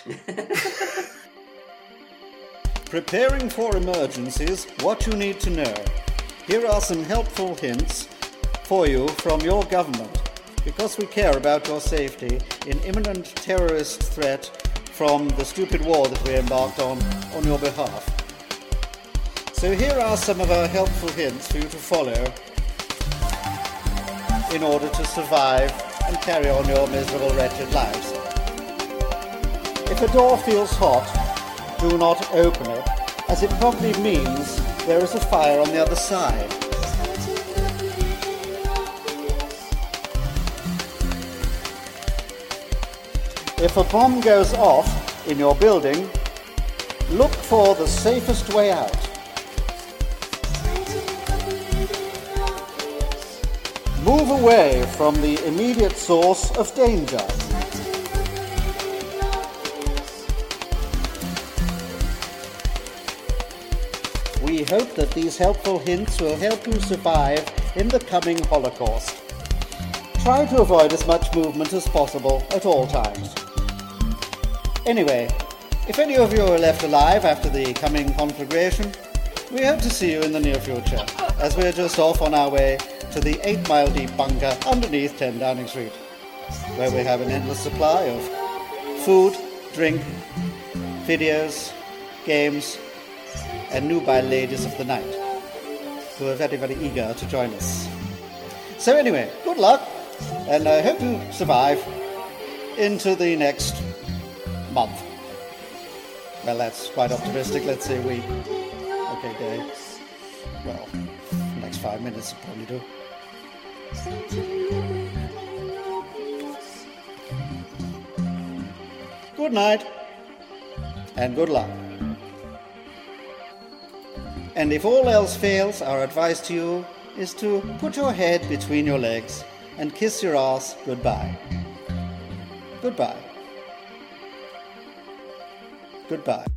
Preparing for emergencies, what you need to know. Here are some helpful hints for you from your government, because we care about your safety in imminent terrorist threat from the stupid war that we embarked on on your behalf. So here are some of our helpful hints for you to follow in order to survive and carry on your miserable, wretched lives. If a door feels hot, do not open it, as it probably means there is a fire on the other side. If a bomb goes off in your building, look for the safest way out. Move away from the immediate source of danger. We hope that these helpful hints will help you survive in the coming Holocaust. Try to avoid as much movement as possible at all times. Anyway, if any of you are left alive after the coming conflagration, we hope to see you in the near future, as we're just off on our way to the eight mile deep bunker underneath ten Downing Street, where we have an endless supply of food, drink, videos, games, and nubile ladies of the night, who are very, very eager to join us. So anyway, good luck, and I hope you survive into the next month. Well, that's quite optimistic. Let's say week. Okay, day. Well, the next five minutes will probably do. Good night, and good luck. And if all else fails, our advice to you is to put your head between your legs and kiss your ass goodbye. Goodbye. Goodbye.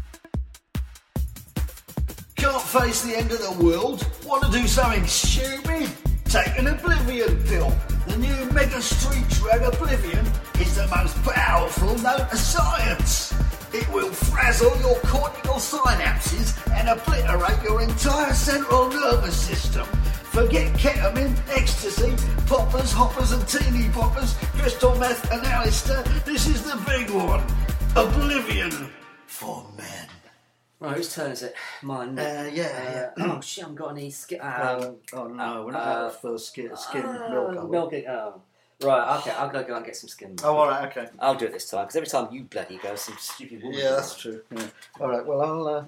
Can't face the end of the world? Want to do something stupid? Take an Oblivion pill. The new mega street drug Oblivion is the most powerful known to science. It will frazzle your cortical synapses and obliterate your entire central nervous system. Forget ketamine, ecstasy, poppers, hoppers and teeny poppers, crystal meth and Alistair. This is the big one. Oblivion for men. Right, whose turn is it? Mine. Uh, yeah, Uh, oh shit, I haven't got any skin. Um, Uh, oh no, we're not uh, out of first skin, skin uh, milk. are we? milk. it- Oh. Right, okay, I'll go, go and get some skin milk. Oh, all right, okay. I'll do it this time, because every time you bloody go, some stupid woman. Yeah, that's true. Yeah. All right, well, I'll uh,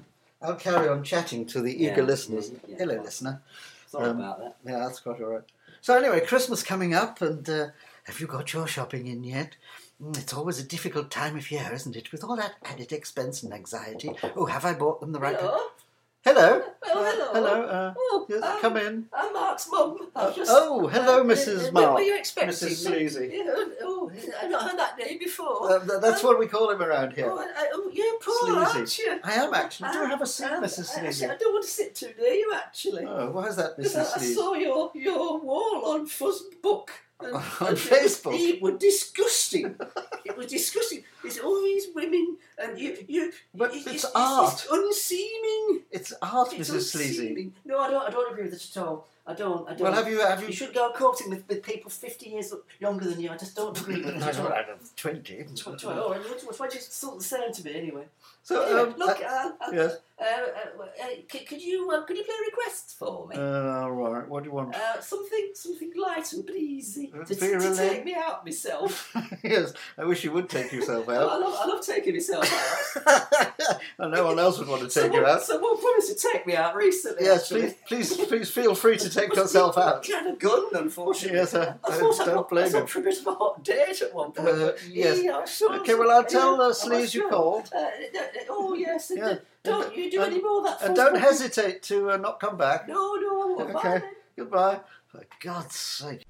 I'll carry on chatting to the eager Yeah, listeners. yeah, yeah. Hello, listener. Sorry Um, about that. Yeah, that's quite all right. So anyway, Christmas coming up, and uh, have you got your shopping in yet? Mm, it's always a difficult time of year, isn't it? With all that added expense and anxiety. Oh, have I bought them the right... Hello? Hello. Oh, Uh, hello. hello. Uh, Oh, yes, um, come in. I'm Mark's mum. I've just, Oh, hello, uh, Missus uh, Mark. Were you expecting Missus me? Sleazy. Yeah, oh, I've not heard that name before. Uh, th- that's Um, what we call him around here. Oh, I, oh, you're poor, Sleazy. aren't you? I am actually. Do Um, have a seat, um, Missus I- Sleazy. I don't want to sit too near you, actually. Oh, why is that, Because Missus I Sleazy? saw your, your wall on Facebook. And, On and Facebook? It was disgusting. It was disgusting. It's all these women, and you, you. But it- it's it's, art. It's unseeming. It's art, It's Missus Sleazy. unseeming. No, I don't. I don't agree with it at all. I don't. I don't. Well, have you- have you- You should go courting with, with people fifty years younger than you. I just don't agree with it. No, at all. not out of twenty. Tw- tw- oh, twenty is still the same to me anyway. So, Anyway, um, look, uh, uh, uh, yes. uh, uh, uh, c- could you uh, could you play requests for me? Uh, all right. What do you want? Uh, something something light and breezy Uh, to, Vera to Lynn? take me out myself. Yes, I wish you would take yourself I out. love I love taking myself out. And no one else would want to take someone, you out. Someone promised to take me out recently. Yes, actually. please, please, please feel free to take yourself out. He had a gun, unfortunately. Yes, I, I I thought I don't got blame I him. went for a bit of a hot date at one point. Uh, but yes. yeah, I saw Okay, well, I'll tell yeah, uh, I Sleaze you saw- called. Uh, uh, oh yes, and, Yeah. uh, don't you do And- any more of that? And false don't booking? hesitate to uh, not come back. No, no, I won't. Bye Okay, then. goodbye. For God's sake.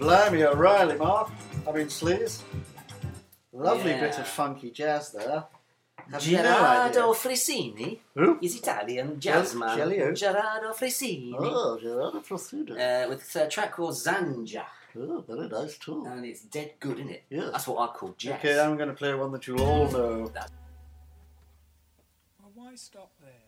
Blimey O'Reilly, Mark. I mean, Sleaze. Lovely Yeah. bit of funky jazz there. Have no Gerardo idea. Frissini. Who? He's Italian, jazz man. Jelly who? Gerardo Frissini. Oh, Gerardo Frissini. Uh, with a track called Zanja. Oh, very nice too. And it's dead good, isn't it? Yeah. That's what I call jazz. Okay, I'm going to play one that you'll all know. Well, why stop there?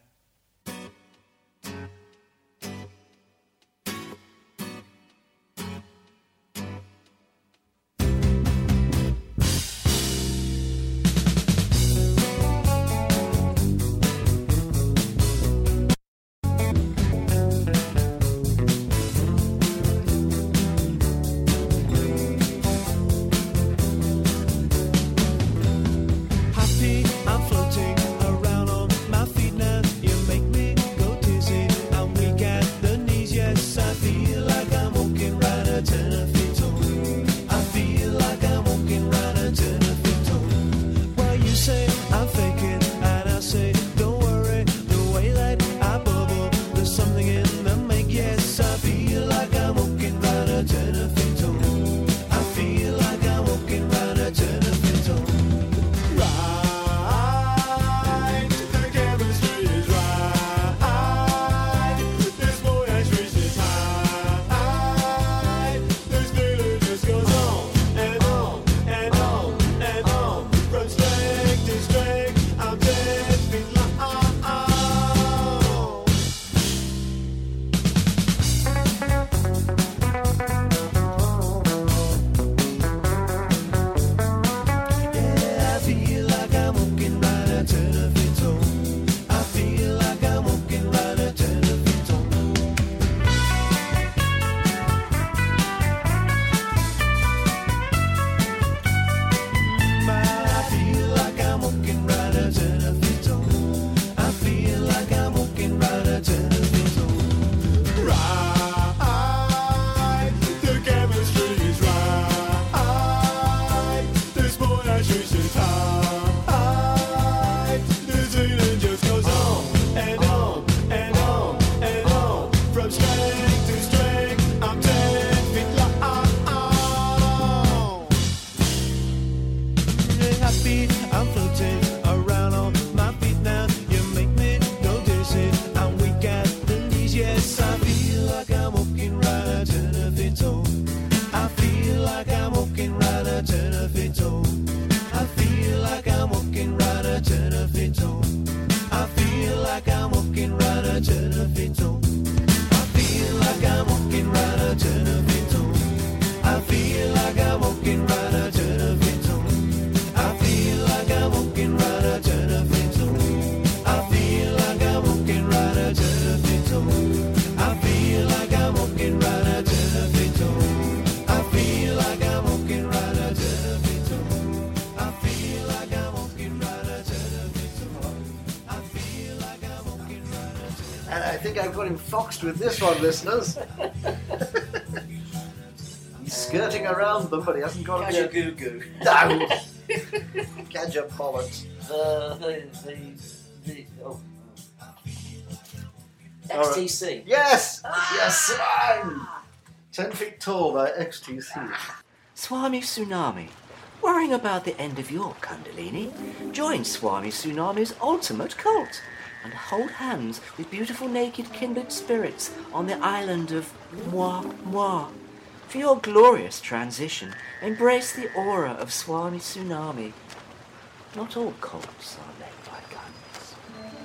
Happy, I'm floating around on my feet now. You make me go dizzy. I'm weak at the knees, yes. I feel like I'm walking right at ten feet tall. I feel like I'm walking right at ten feet tall. Well, you say I'm faking, and I say don't worry. The way that I bubble, there's something in the make. Yes, I feel like I'm walking right at ten feet tall. I feel like I'm walking right at ten feet tall. Right, the chemistry is right. This boy has reached his high. This feeling just goes on and on and on and on. From strength to strength, I'm ten feet long. Yeah, I feel like I'm walking right at ten feet tall. I feel like I'm walking right at ten feet tall. Mm, I feel like I'm walking right at ten feet tall. I feel like I'm walking right at ten feet tall. Right, the chemistry is right. This boy has reached his high. This feeling just goes on and on and on and on. From strength to strength, I'm ten feet long. Happy, I'm floating around on my feet now. You make me go dizzy. I'm weak at the knees. Yes, I feel like I'm walking right at ten feet tall. I feel like I'm walking right at ten feet tall. I feel like I'm walking right at ten feet tall. I feel like I'm walking right at ten feet tall. I feel like I'm walking right at ten feet tall. I feel like I'm walking right at ten feet tall. I feel like I'm walking right at ten feet tall. I feel like I'm walking right at ten feet tall. I feel like I'm walking right at ten feet tall. I feel like I'm walking right at ten feet tall. I feel like I'm walking right at ten feet tall. I feel like I'm walking right at ten. And I think I've got him foxed with this one, listeners. He's skirting around them, but he hasn't got Gadget them goo goo. yet. No! Gadget bollocks. Uh, the, the, the, oh. All X right. T C. Yes! Yes, fine! Ten feet tall by X T C. Swami Tsunami. Worrying about the end of your Kundalini? Join Swami Tsunami's ultimate cult and hold hands with beautiful naked kindred spirits on the island of Moi Moi. For your glorious transition, embrace the aura of Swami Tsunami. Not all cults are led by guns.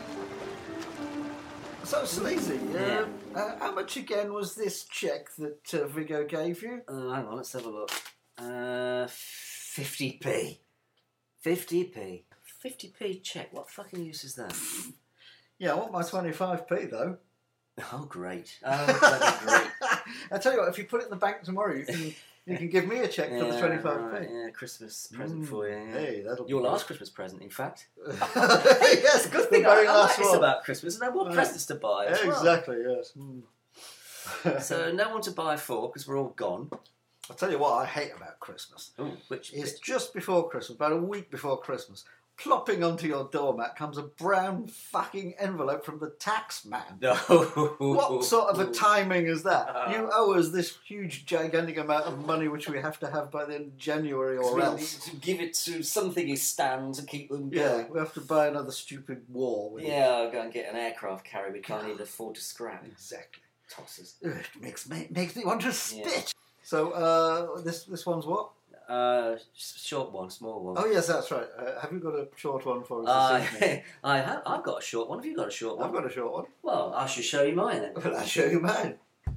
So, Sleazy, uh, Yeah. uh, how much again was this cheque that uh, Vigo gave you? Uh, hang on, let's have a look. Uh, fifty p. fifty p. fifty p check. What fucking use is that? Yeah, I want my twenty-five p though. Oh, great. Oh, bloody great. I tell you what, if you put it in the bank tomorrow, you can you can give me a cheque for the Yeah, twenty-five p. right, yeah, Christmas present Mm, for you. Yeah. hey, that'll be Your good. last Christmas present, in fact. Yes, Good the thing I, very I last like this one. about Christmas, and I want Right. presents to buy as well. Exactly, yes. So no one to buy for because we're all gone. I'll tell you what I hate about Christmas. Oh, which It's just before Christmas, about a week before Christmas. plopping onto your doormat comes a brown fucking envelope from the tax man. No. What sort of a timing is that? You owe us this huge, gigantic amount of money which we have to have by the end of January or We else. need to give it to something is stand to keep them Yeah, going. we have to buy another stupid war. With Yeah, I'll go and get an aircraft carrier we can't even afford to scrap. Exactly. Tosses. It makes me, makes me want to spit. So, uh, this this one's what? Uh, short one, small one. Oh, yes, that's right. Uh, have you got a short one for us Uh, this evening? I have. I've got a short one. Have you got a short one? I've got a short one. Well, I should show you mine then. Well, I'll show you mine.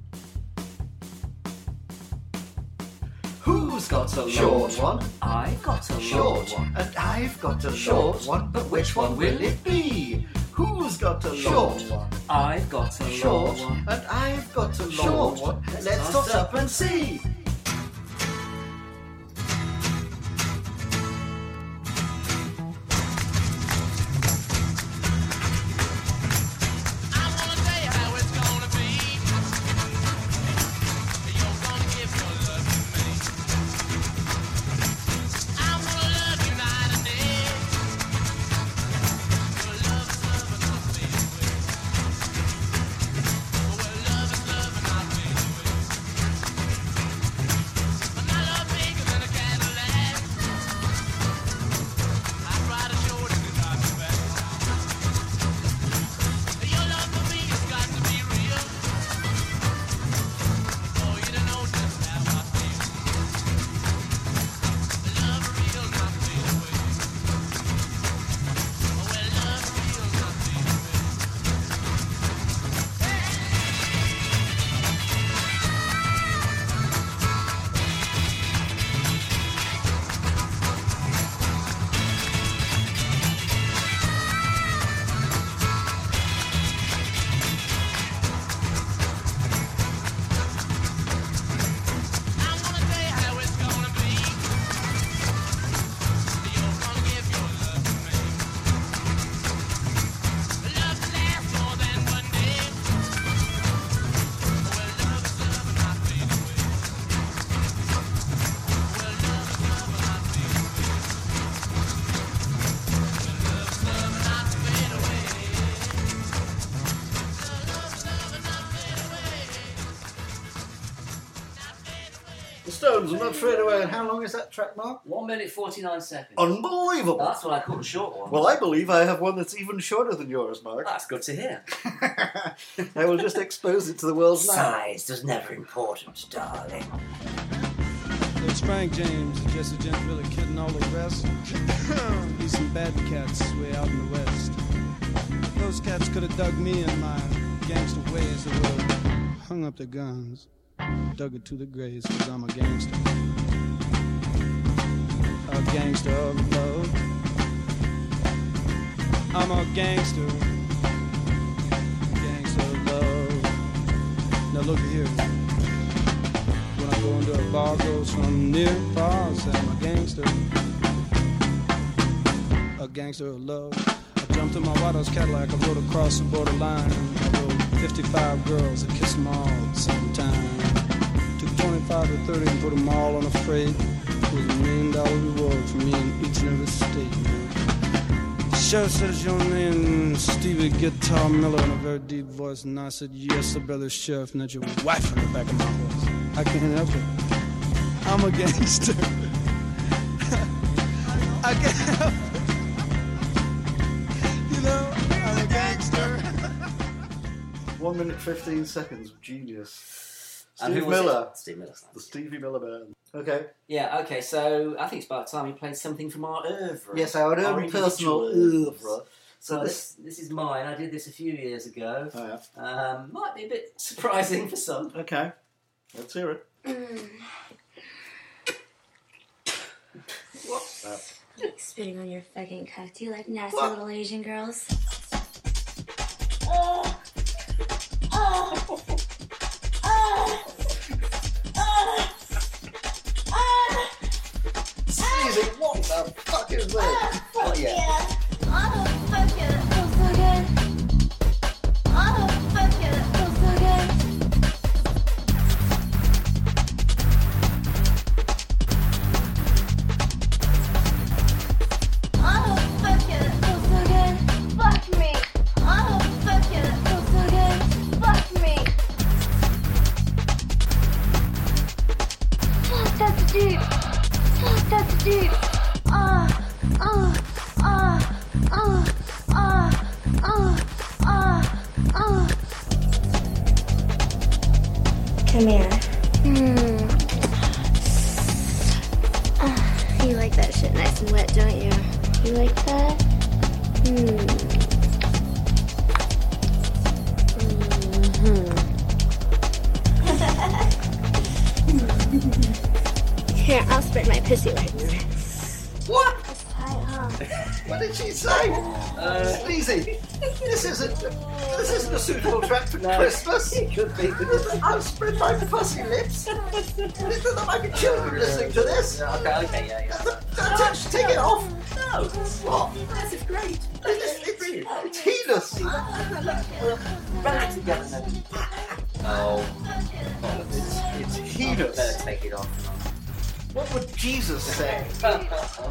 Who's got a short long one? I've got a Short long one. And I've got a Short. long one, but which one will it be? Who's got a Short. long one? I've got a Short. long one. And I've got a long Short. one. Let's Let's toss toss up and see. The Stones will not fade away. And how long is that track, Mark? One minute forty-nine seconds. Unbelievable. That's what I call a short one. Well, I believe I have one that's even shorter than yours, Mark. That's good to hear. I will just expose it to the world now. Size was never important, darling. There's Frank James and Jesse James, Billy Kid, and all the rest. These some bad cats way out in the west. Those cats could have dug me in my gangster ways. They would have hung up their guns, dug it to the graves, because I'm a gangster. A gangster of love. I'm a gangster. Gangster of love. Now look here. When I go into a bar, goes from near far, I say I'm a gangster. A gangster of love. I jumped in my White House Cadillac, I rode across the borderline. I rode fifty-five girls, I kissed them all at the same time. Took twenty-five to thirty and put them all on a freight. It was a million dollar reward for me in each and every state. The sheriff said, "Is your name Stevie Guitar Miller?" in a very deep voice, and I said, "Yes, sir, brother sheriff," and that's your wife in the back of my horse. I can't help it. I'm a gangster. I can't help it. You know, I'm a gangster. One minute fifteen seconds of genius. And Steve who was it? Miller. Steve Miller. The Stevie Miller Band. Okay. Yeah, okay, so I think it's about time we played something from our oeuvre. Yes, our own personal individual oeuvre. So So this this is mine. I did this a few years ago. Oh, yeah. Um, might be a bit surprising for some. Okay. Let's hear it. What's that? Spitting on your fucking cuff. Do you like nasty What? little Asian girls? Oh! Oh! Oh! Oh! Oh! Sleazy, what the fuck is this? Fuck yeah. yeah! Oh, fuck yeah, that feels so good. Oh, fuck yeah, that feels so good. Oh, fuck Come here. Hmm. Ah, you like that shit nice and wet, don't you? You like that? Hmm. Mm-hmm. Here, I'll spread my pussy legs. What? It's tight, huh? What did she say? Uh, Sleazy, this isn't this isn't a suitable track for Christmas. It could be. I'll spread my pussy lips. There might be children listening to this. Okay, okay, yeah, yeah. Don't touch, take it off. No. What? This is great. It's, it's, it's heedless. Relax together then. Oh. It's, it's heedless. Better take it off. What would Jesus say? Sorry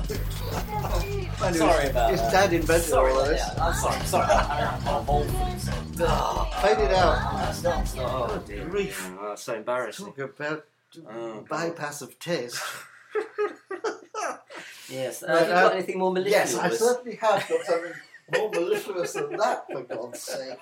about his that. dad invented Sorry, all of this. yeah, I'm sorry, sorry. I'm old for this. Fade it out. Stop, stop. Oh, dear. Grief. Oh, that's so embarrassing. Talk about Oh, bypass of taste. Yes. Uh, Right, have you uh, got anything more malicious? Yes, I certainly have got something more malicious than that, for God's sake.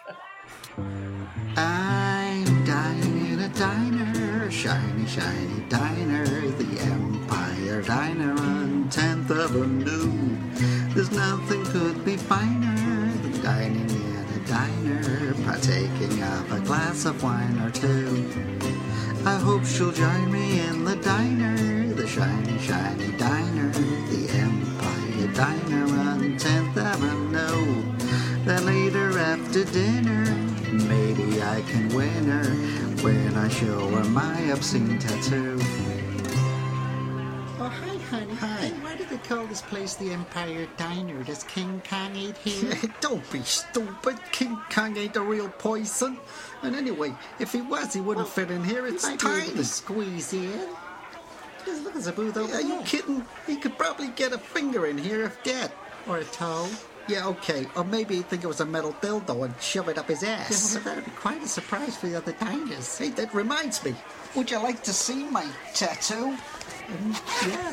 I'm dining in a diner, shiny, shiny diner, the Empire Diner on tenth Avenue. There's nothing could be finer than dining in a diner, partaking of a glass of wine or two. I hope she'll join me in the diner, the shiny, shiny diner, the Empire Diner on tenth Avenue. Then later after dinner, maybe I can win her when I show her my obscene tattoo. Oh, hi, honey. Hi. Why do they call this place the Empire Diner? Does King Kong eat here? Don't be stupid. King Kong ain't a real poison. And anyway, if he was, he wouldn't fit in here. It's tiny. To squeeze in. Just look at the booth over there. Are you kidding? He could probably get a finger in here if that. Or a toe. Yeah, okay. Or maybe he'd think it was a metal dildo and shove it up his ass. Yeah, well, that'd be quite a surprise for the other diners. Hey, that reminds me. Would you like to see my tattoo? Mm, yeah.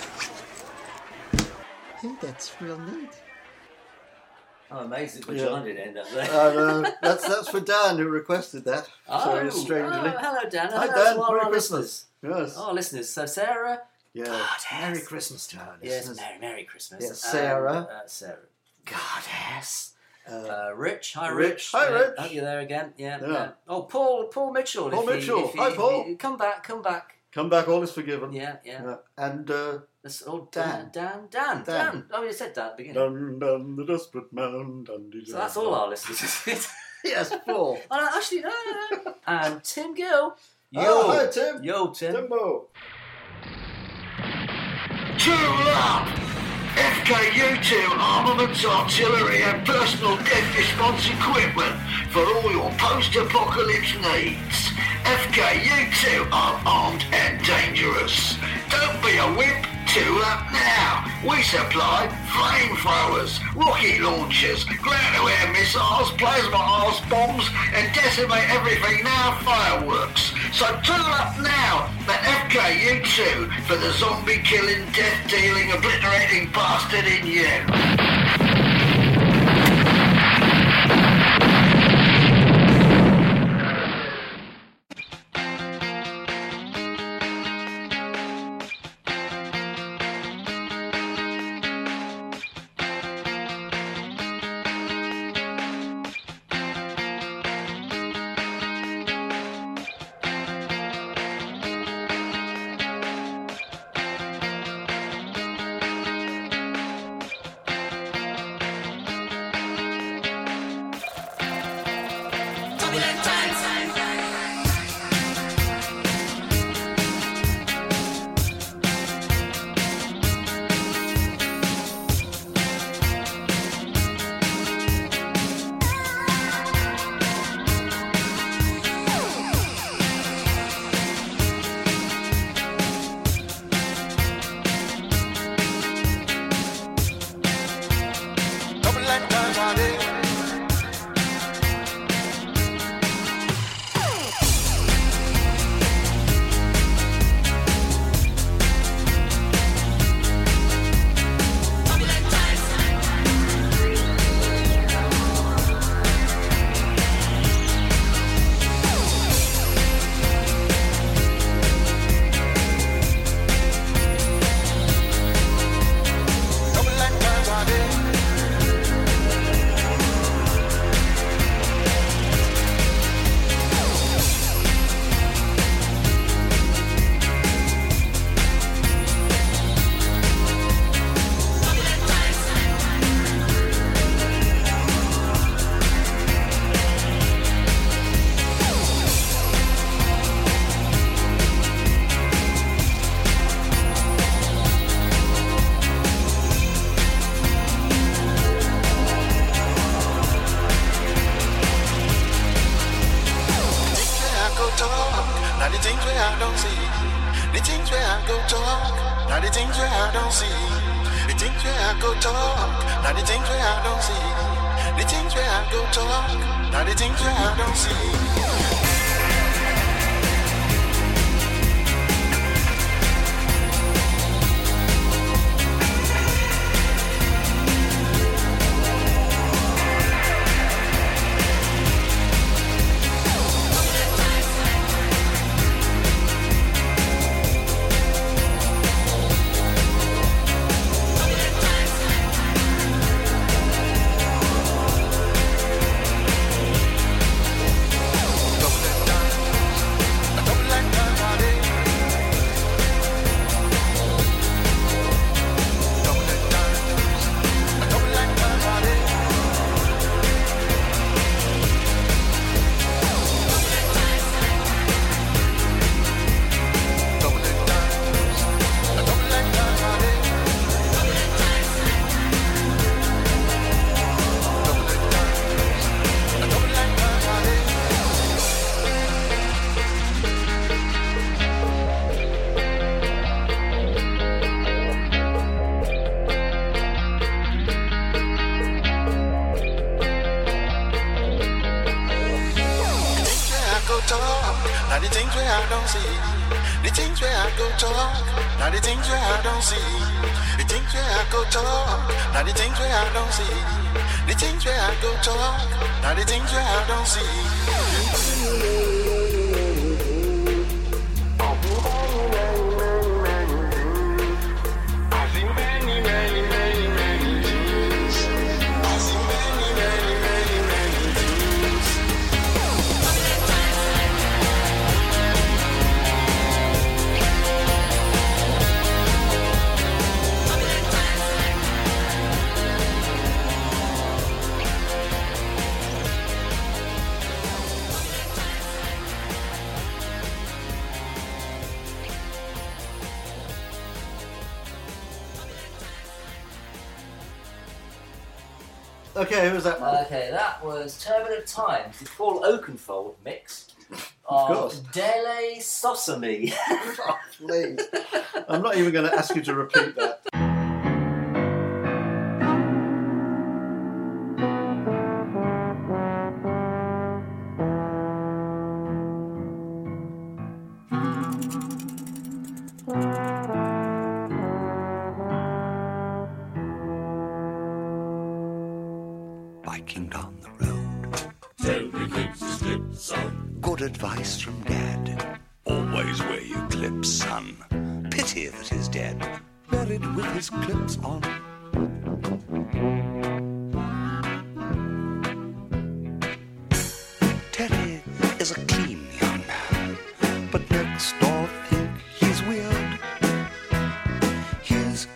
Hey, that's real neat. Oh, amazing. But Yeah. John did end up there. Uh, no, that's that's for Dan who requested that. Oh, Sorry, strangely. oh, hello, Dan. Hi, Hello Dan. to all Merry our Christmas. listeners. Yes. Oh, listeners. So, Sarah. Yeah. God, Merry yes. Christmas to our Yes, listeners. Merry, Merry Christmas. Yes, Um, Sarah. uh, Sarah. Goddess. Uh, Rich, hi Rich. Rich. Hi, Uh, Rich. Hope you're there again. Yeah. Yeah. yeah. Oh, Paul, Paul Mitchell. Paul if he- Mitchell. if he- Hi, if Paul. he- come back, come back. Come back, all is forgiven. Yeah, yeah. Yeah. And uh, That's oh, Dan. Dan, Dan, Dan, Dan. Dan. Oh, you said that at the beginning. dun dun the desperate man. Dun, dun, So that's all our listeners, isn't it? Yes, Paul. Oh, no, actually, no, no, no. And Tim Gill. Yo, Oh, hi, Tim. Yo, Tim. Timbo. Tool up! F K U two armaments, artillery and personal death response equipment for all your post-apocalypse needs. F K U two are armed and dangerous. Don't be a wimp, tool up now. We supply flamethrowers, rocket launchers, ground-to-air missiles, plasma arse bombs and decimate everything now fireworks. So tool up now at F K U two for the zombie-killing, death-dealing, obliterating bastard in you. talk, now the things where I don't see. The things where I go talk, now the things where I don't see. The things where I go talk, now the things where I don't see. The things where I go talk, now the things where I don't see. Now the things where I don't see, the things where I go talk. Now the things where I don't see, the things where I go talk. Now the things where I don't see, the things where I go talk. Now the things where I don't see. Okay, who was that? Okay, that was Turbulent Times, the Paul Oakenfold mix of, Of course. Dele Sosami. Oh, please. I'm not even going to ask you to repeat that. Biking down the road, Terry keeps his clips on. Good advice from Dad. Always wear your clips, son. Pity that he's dead. Buried with his clips on. Terry is a clean young man, but next door think he's weird. His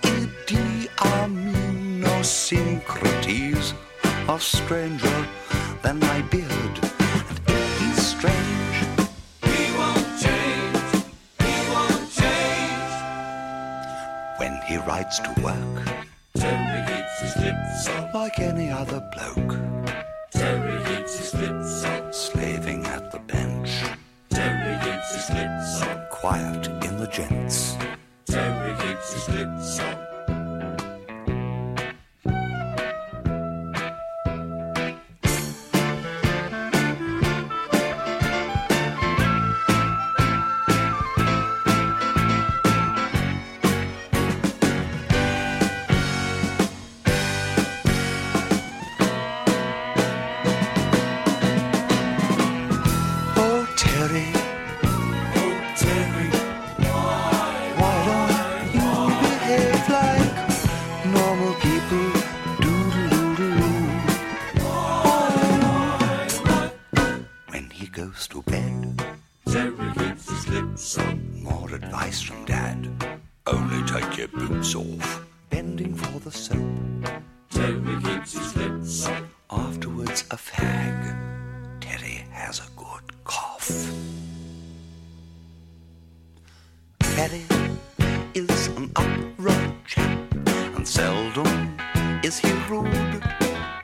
idiosyncrasies are stranger than my beard. And if he's strange, he won't change, he won't change. When he rides to work, Terry keeps his lips on. Like any other bloke, Terry keeps his lips on. Slaving at the bench, Terry keeps his lips on. Quiet in the gents, Terry keeps his lips on.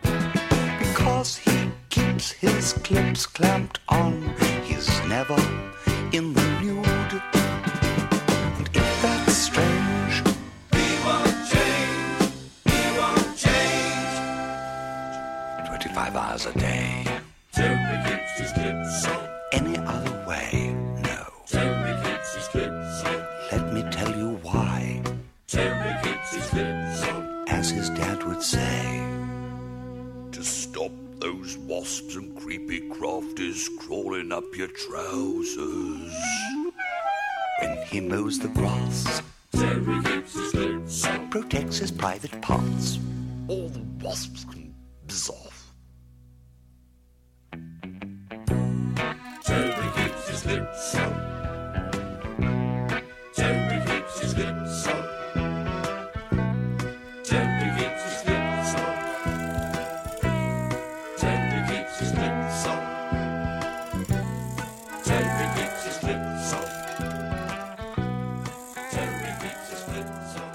Because he keeps his clips clamped on, he's never cigars a day. Terry keeps his clips on. Any other way, no. Terry keeps his clips on. Let me tell you why. Terry keeps his clips on. As his dad would say, to stop those wasps and creepy crafters crawling up your trousers. when he mows the grass, Terry keeps his clips on. protects his private parts. All the wasps can buzz off. Terry keeps his lips on. Terry keeps his lips on. Terry keeps his lips on. Terry keeps his lips on. Terry keeps his lips on. Terry keeps his lips on.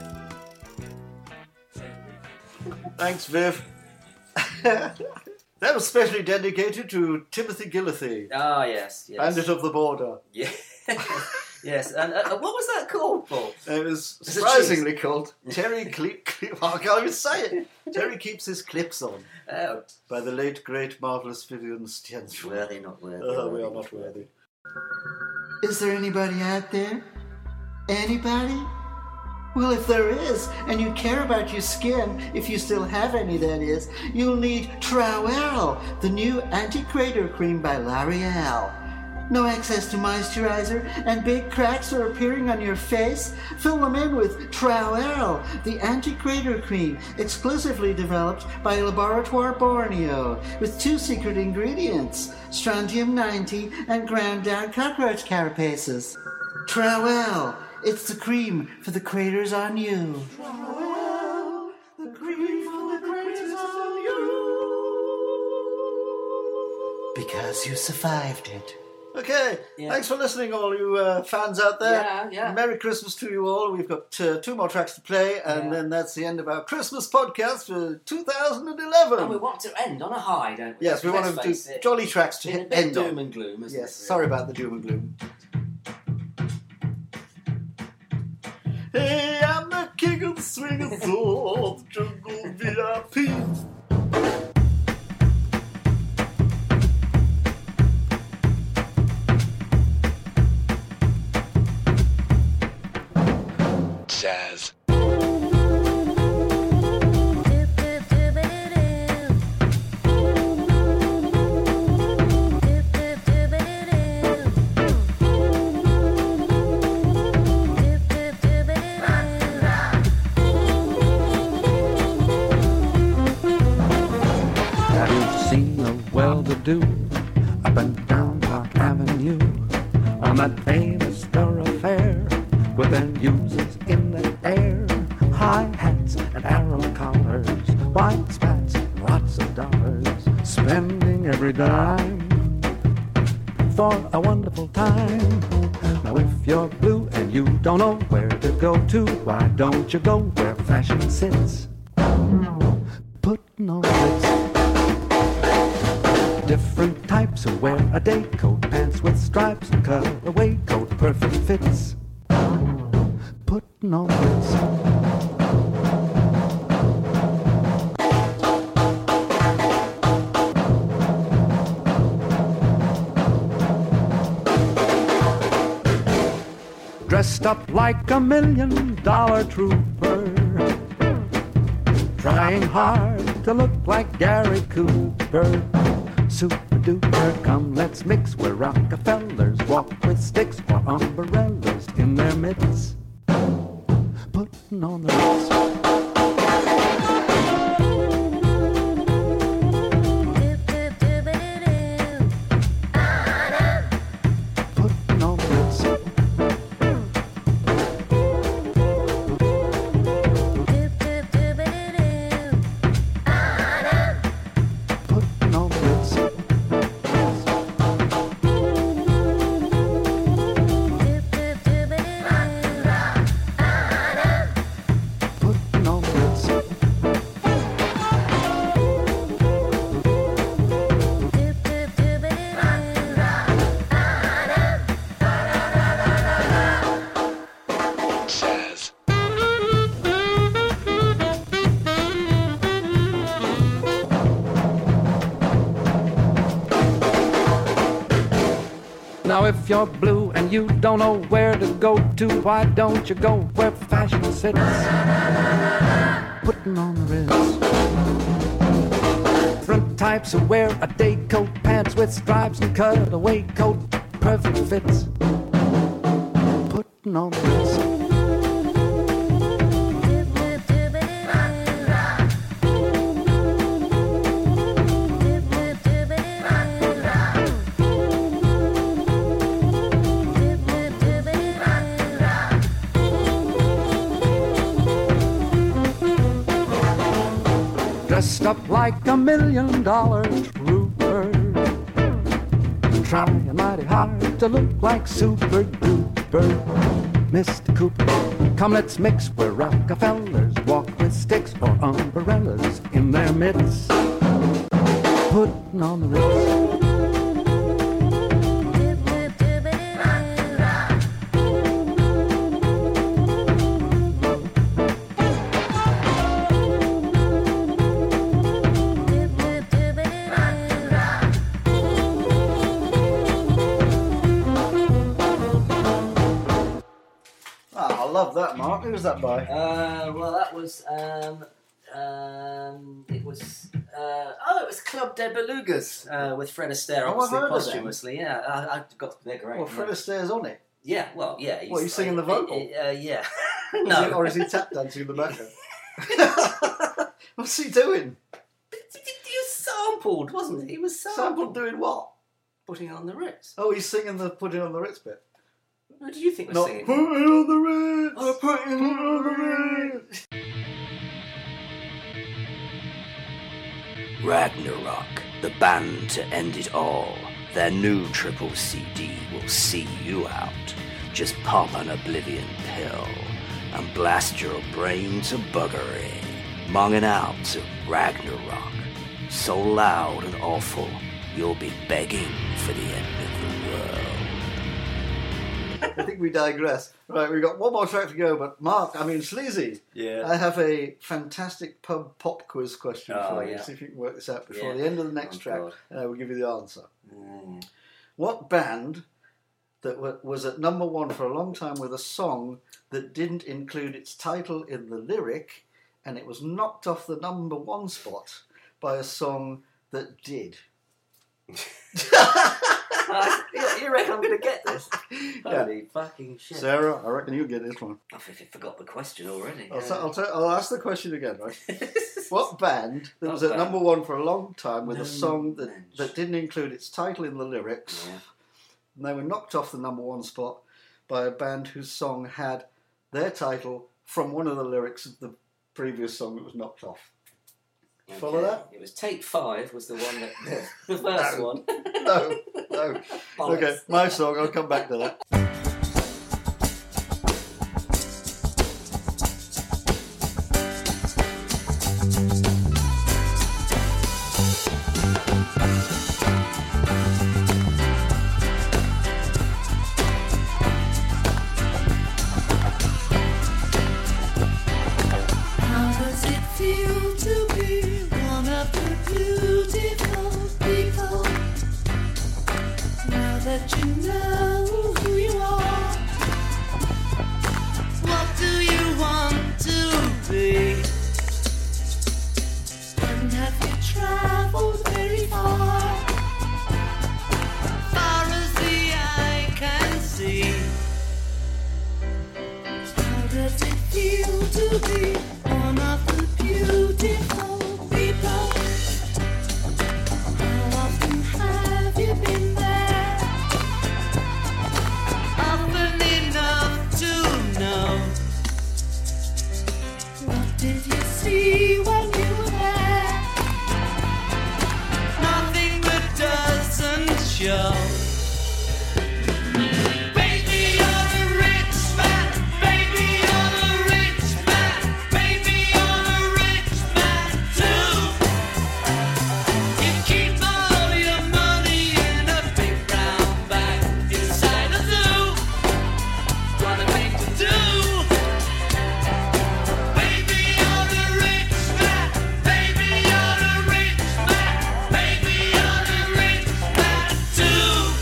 Thanks, Viv. That was specially dedicated to Timothy Gillathy. Ah, yes, yes. Bandit of the Border. Yeah. Yes, and uh, what was that called, Paul? It was It's a surprisingly cheese. called Terry Cle- Cle- I can't even say it. Terry Keeps His Clips On. Oh. By the late, great, marvellous Vivian Stensford. Worthy, not worthy. Oh, we are not worthy. Is there anybody out there? Anybody? Well, if there is, and you care about your skin, if you still have any, that is, you'll need Trowel, the new anti-crater cream by L'Oreal. No access to moisturizer, and big cracks are appearing on your face? Fill them in with Trowel, the anti-crater cream, exclusively developed by Laboratoire Borneo, with two secret ingredients, strontium ninety and ground down cockroach carapaces. Trowel, it's the cream for the craters on you. Trowel, the cream for the craters on you. Because you survived it. Okay, Yeah. thanks for listening, all you uh, fans out there. Yeah, yeah. Merry Christmas to you all. We've got uh, two more tracks to play, and Yeah. then that's the end of our Christmas podcast for two thousand eleven. And we want to end on a high, don't we? Yes, we Let's want to do face it. jolly tracks to Been a hit bit end doom on. and gloom, isn't Yes, it, sorry about the doom and gloom. Hey, I'm the king of the swing of soul, jungle V I P. Jazz. Have you seen a well-to-do up and down Park Avenue on that famous thoroughfare with their users in the air, high hats and arrow collars, white spats and lots of dollars, spending every dime for a wonderful time. Now if you're blue and you don't know where to go to, why don't you go where fashion sits? Putting on Ritz. Different types who wear a day coat, pants with stripes and cutaway coat, perfect fits. Putting on Ritz. Dressed up like a million dollar trooper, trying hard to look like Gary Cooper. Super duper, come let's mix where Rockefellers walk with sticks or umbrellas in their midst. Putting on the Ritz. Putting on the Ritz. Putting on the Ritz. Putting on the Now if you're blue and you don't know where to go to, why don't you go where fashion sits? Putting on the Ritz. Different types who wear a day coat, pants with stripes and cutaway coat, perfect fits. Putting on the Ritz. Dressed up like a million dollar trooper, trying mighty hard to look like super duper. Mister Cooper, come let's mix where Rockefellers walk with sticks or umbrellas in their midst, putting on the Ritz. Ah, I love that, Mark. Who was that by? Uh, well, that was um, um, it was uh, oh, it was Club de Belugas uh, with Fred Astaire, Oh, I've obviously heard of them. posthumously. Yeah, I, I got they're great. Well, Fred yeah. Astaire's on it. Yeah, well, yeah. What, are you singing the vocal? Uh, yeah. Is No. he- or is he tap dancing in the background? What's he doing? He was sampled, wasn't he? He was sampled. Sampled doing what? Putting on the Ritz. Oh, he's singing the putting on the Ritz bit. What do you think was Not singing? put it on the Ritz. Oh, put it on the Ritz. Ragnarok, the band to end it all. Their new triple C D will see you out. Just pop an oblivion pill and blast your brain to buggery. Monging out to Ragnarok. So loud and awful, you'll be begging for the end of the world. I think we digress. Right, we've got one more track to go, but Mark, I mean Sleazy, Yeah. I have a fantastic pub pop quiz question Oh, for you. yeah. See if you can work this out before Yeah. the end of the next Oh, track, God. and I will give you the answer. Mm. What band that wa- was at number one for a long time with a song that didn't include its title in the lyric, and it was knocked off the number one spot by a song that did? you, you reckon I'm going to get this? Yeah. Holy fucking shit. Sarah, I reckon you'll get this one. I think I forgot the question already. I'll, Uh, t- I'll, t- I'll ask the question again, right? What band that What was at band? number one for a long time with No a song that, mensch. that didn't include its title in the lyrics, Yeah. and they were knocked off the number one spot by a band whose song had their title from one of the lyrics of the previous song that was knocked off? Follow Okay. that? It was Take Five was the one that the first No. one. No, no. Bollocks. Okay, my song, I'll come back to that. How does it feel to be one of the beautiful people? Now that you know who you are, what do you want to be? And have you traveled very far? Far as the eye can see. How does it feel to be one of the beautiful people? How often have you been there? Often enough to know. What did you see when you were there? Nothing that doesn't show. Baby, you're a rich man. Baby, you're a rich man. Baby, you're a rich man too. You keep all your money in a big brown bag inside a zoo. What a thing to do. Baby, you're a rich man. Baby, you're a rich man. Baby, you're a rich man too.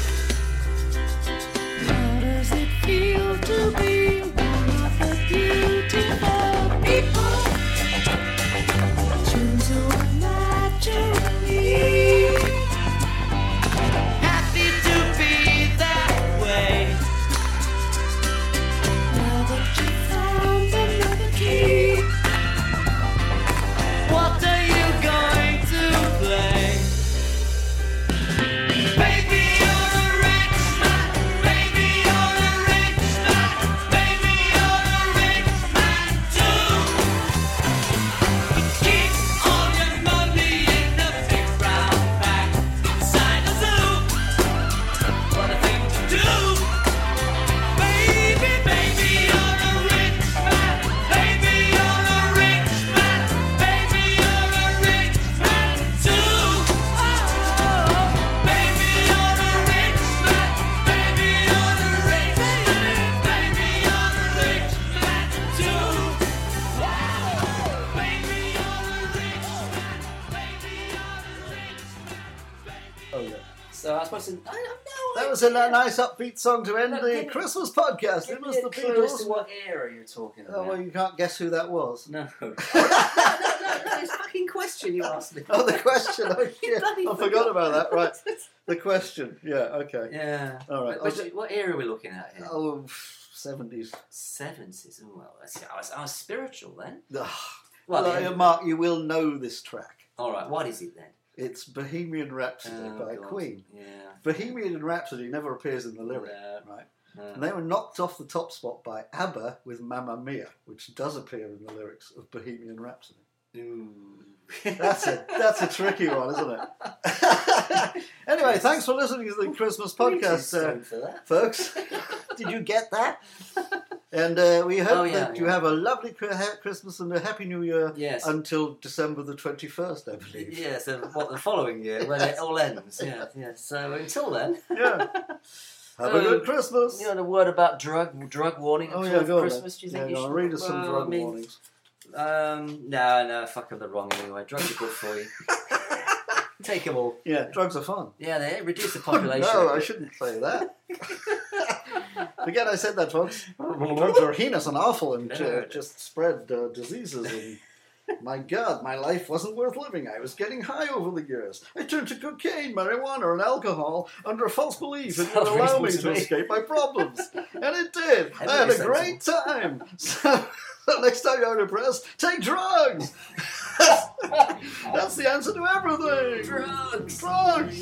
supposed to. I don't know. That was a ni- nice upbeat song to end No, the give me- Christmas podcast. Give It me was a the clue as Beatles. to what era you're talking Oh, about. well, you can't guess who that was. No. no, no, no, it's a fucking question you asked me. Oh, the question. Oh, You yeah. bloody I forgot about that. Right. The question. Yeah, okay. Yeah. All right. Which, what era are we looking at here? Oh, seventies. seventies. Oh, well, let's see. I was, I was spiritual then. Well, Well, uh, yeah. Mark, you will know this track. All right, what is it then? It's Bohemian Rhapsody Oh, by God. Queen. Yeah. Bohemian Rhapsody never appears in the lyric, No. right? No. And they were knocked off the top spot by ABBA with Mamma Mia, which does appear in the lyrics of Bohemian Rhapsody. Ooh. That's a that's a tricky one, isn't it? Anyway, thanks for listening to the Christmas podcast, uh, for that. folks. Did you get that? And uh, we hope Oh, yeah, that you yeah. have a lovely cri- ha- Christmas and a happy New Year Yes. until December the twenty-first, I believe. Yeah, so what, the following year, when it all ends. Yeah, yeah. So until then. Yeah. Have a good Christmas. You know, a word about drug drug warning Oh, for yeah, go on Christmas. then. Do you think Yeah, you go on, should read us some well, drug I mean, warnings. Um, no, no, fuck them, they're wrong anyway. Drugs are good for you. Take them all. Yeah, drugs are fun. Yeah, they reduce the population. No, I shouldn't say that. Forget I said that, folks. Drugs are heinous and awful and uh, just spread uh, diseases. And my God, my life wasn't worth living. I was getting high over the years. I turned to cocaine, marijuana, and alcohol under a false belief it would Sounds allow me reasonable to to me. escape my problems. And it did. I had Very a great time. So, so next time you're depressed, take drugs. That's the answer to everything. Drugs. Drugs.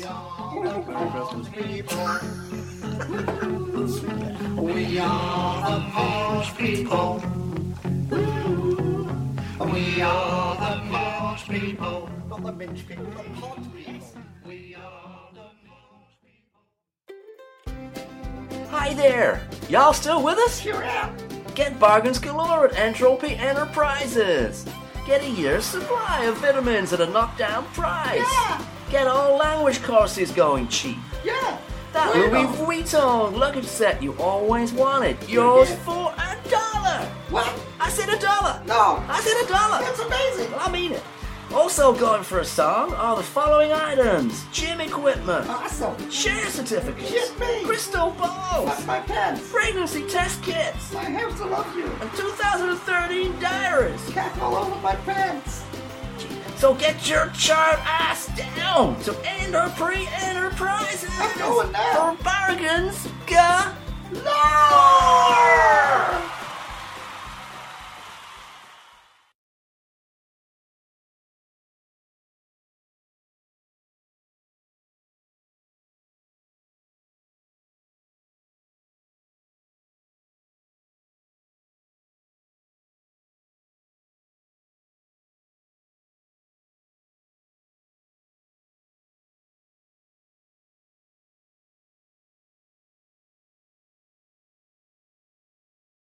We are the Mars people. We are the Mars people. Not the Minch people, the Pod people. We are the Hi there! Y'all still with us? Sure am. Get bargains galore at Entropy Enterprises. Get a year's supply of vitamins at a knockdown price. Yeah. Get all language courses going cheap. Yeah. That Where Louis though? Vuitton luggage set you always wanted. Yours Yeah. for a dollar. What? I said a dollar. No. I said a dollar. That's amazing. Well, I mean it. Also going for a song are the following items: gym equipment, Awesome. share certificates, Shit me. crystal balls, That's my pants. pregnancy test kits, I have to love you. and two thousand thirteen diaries. Cat all over my pants. So get your charred ass down to Enterprise Enterprises I'm going now. for bargains Lord!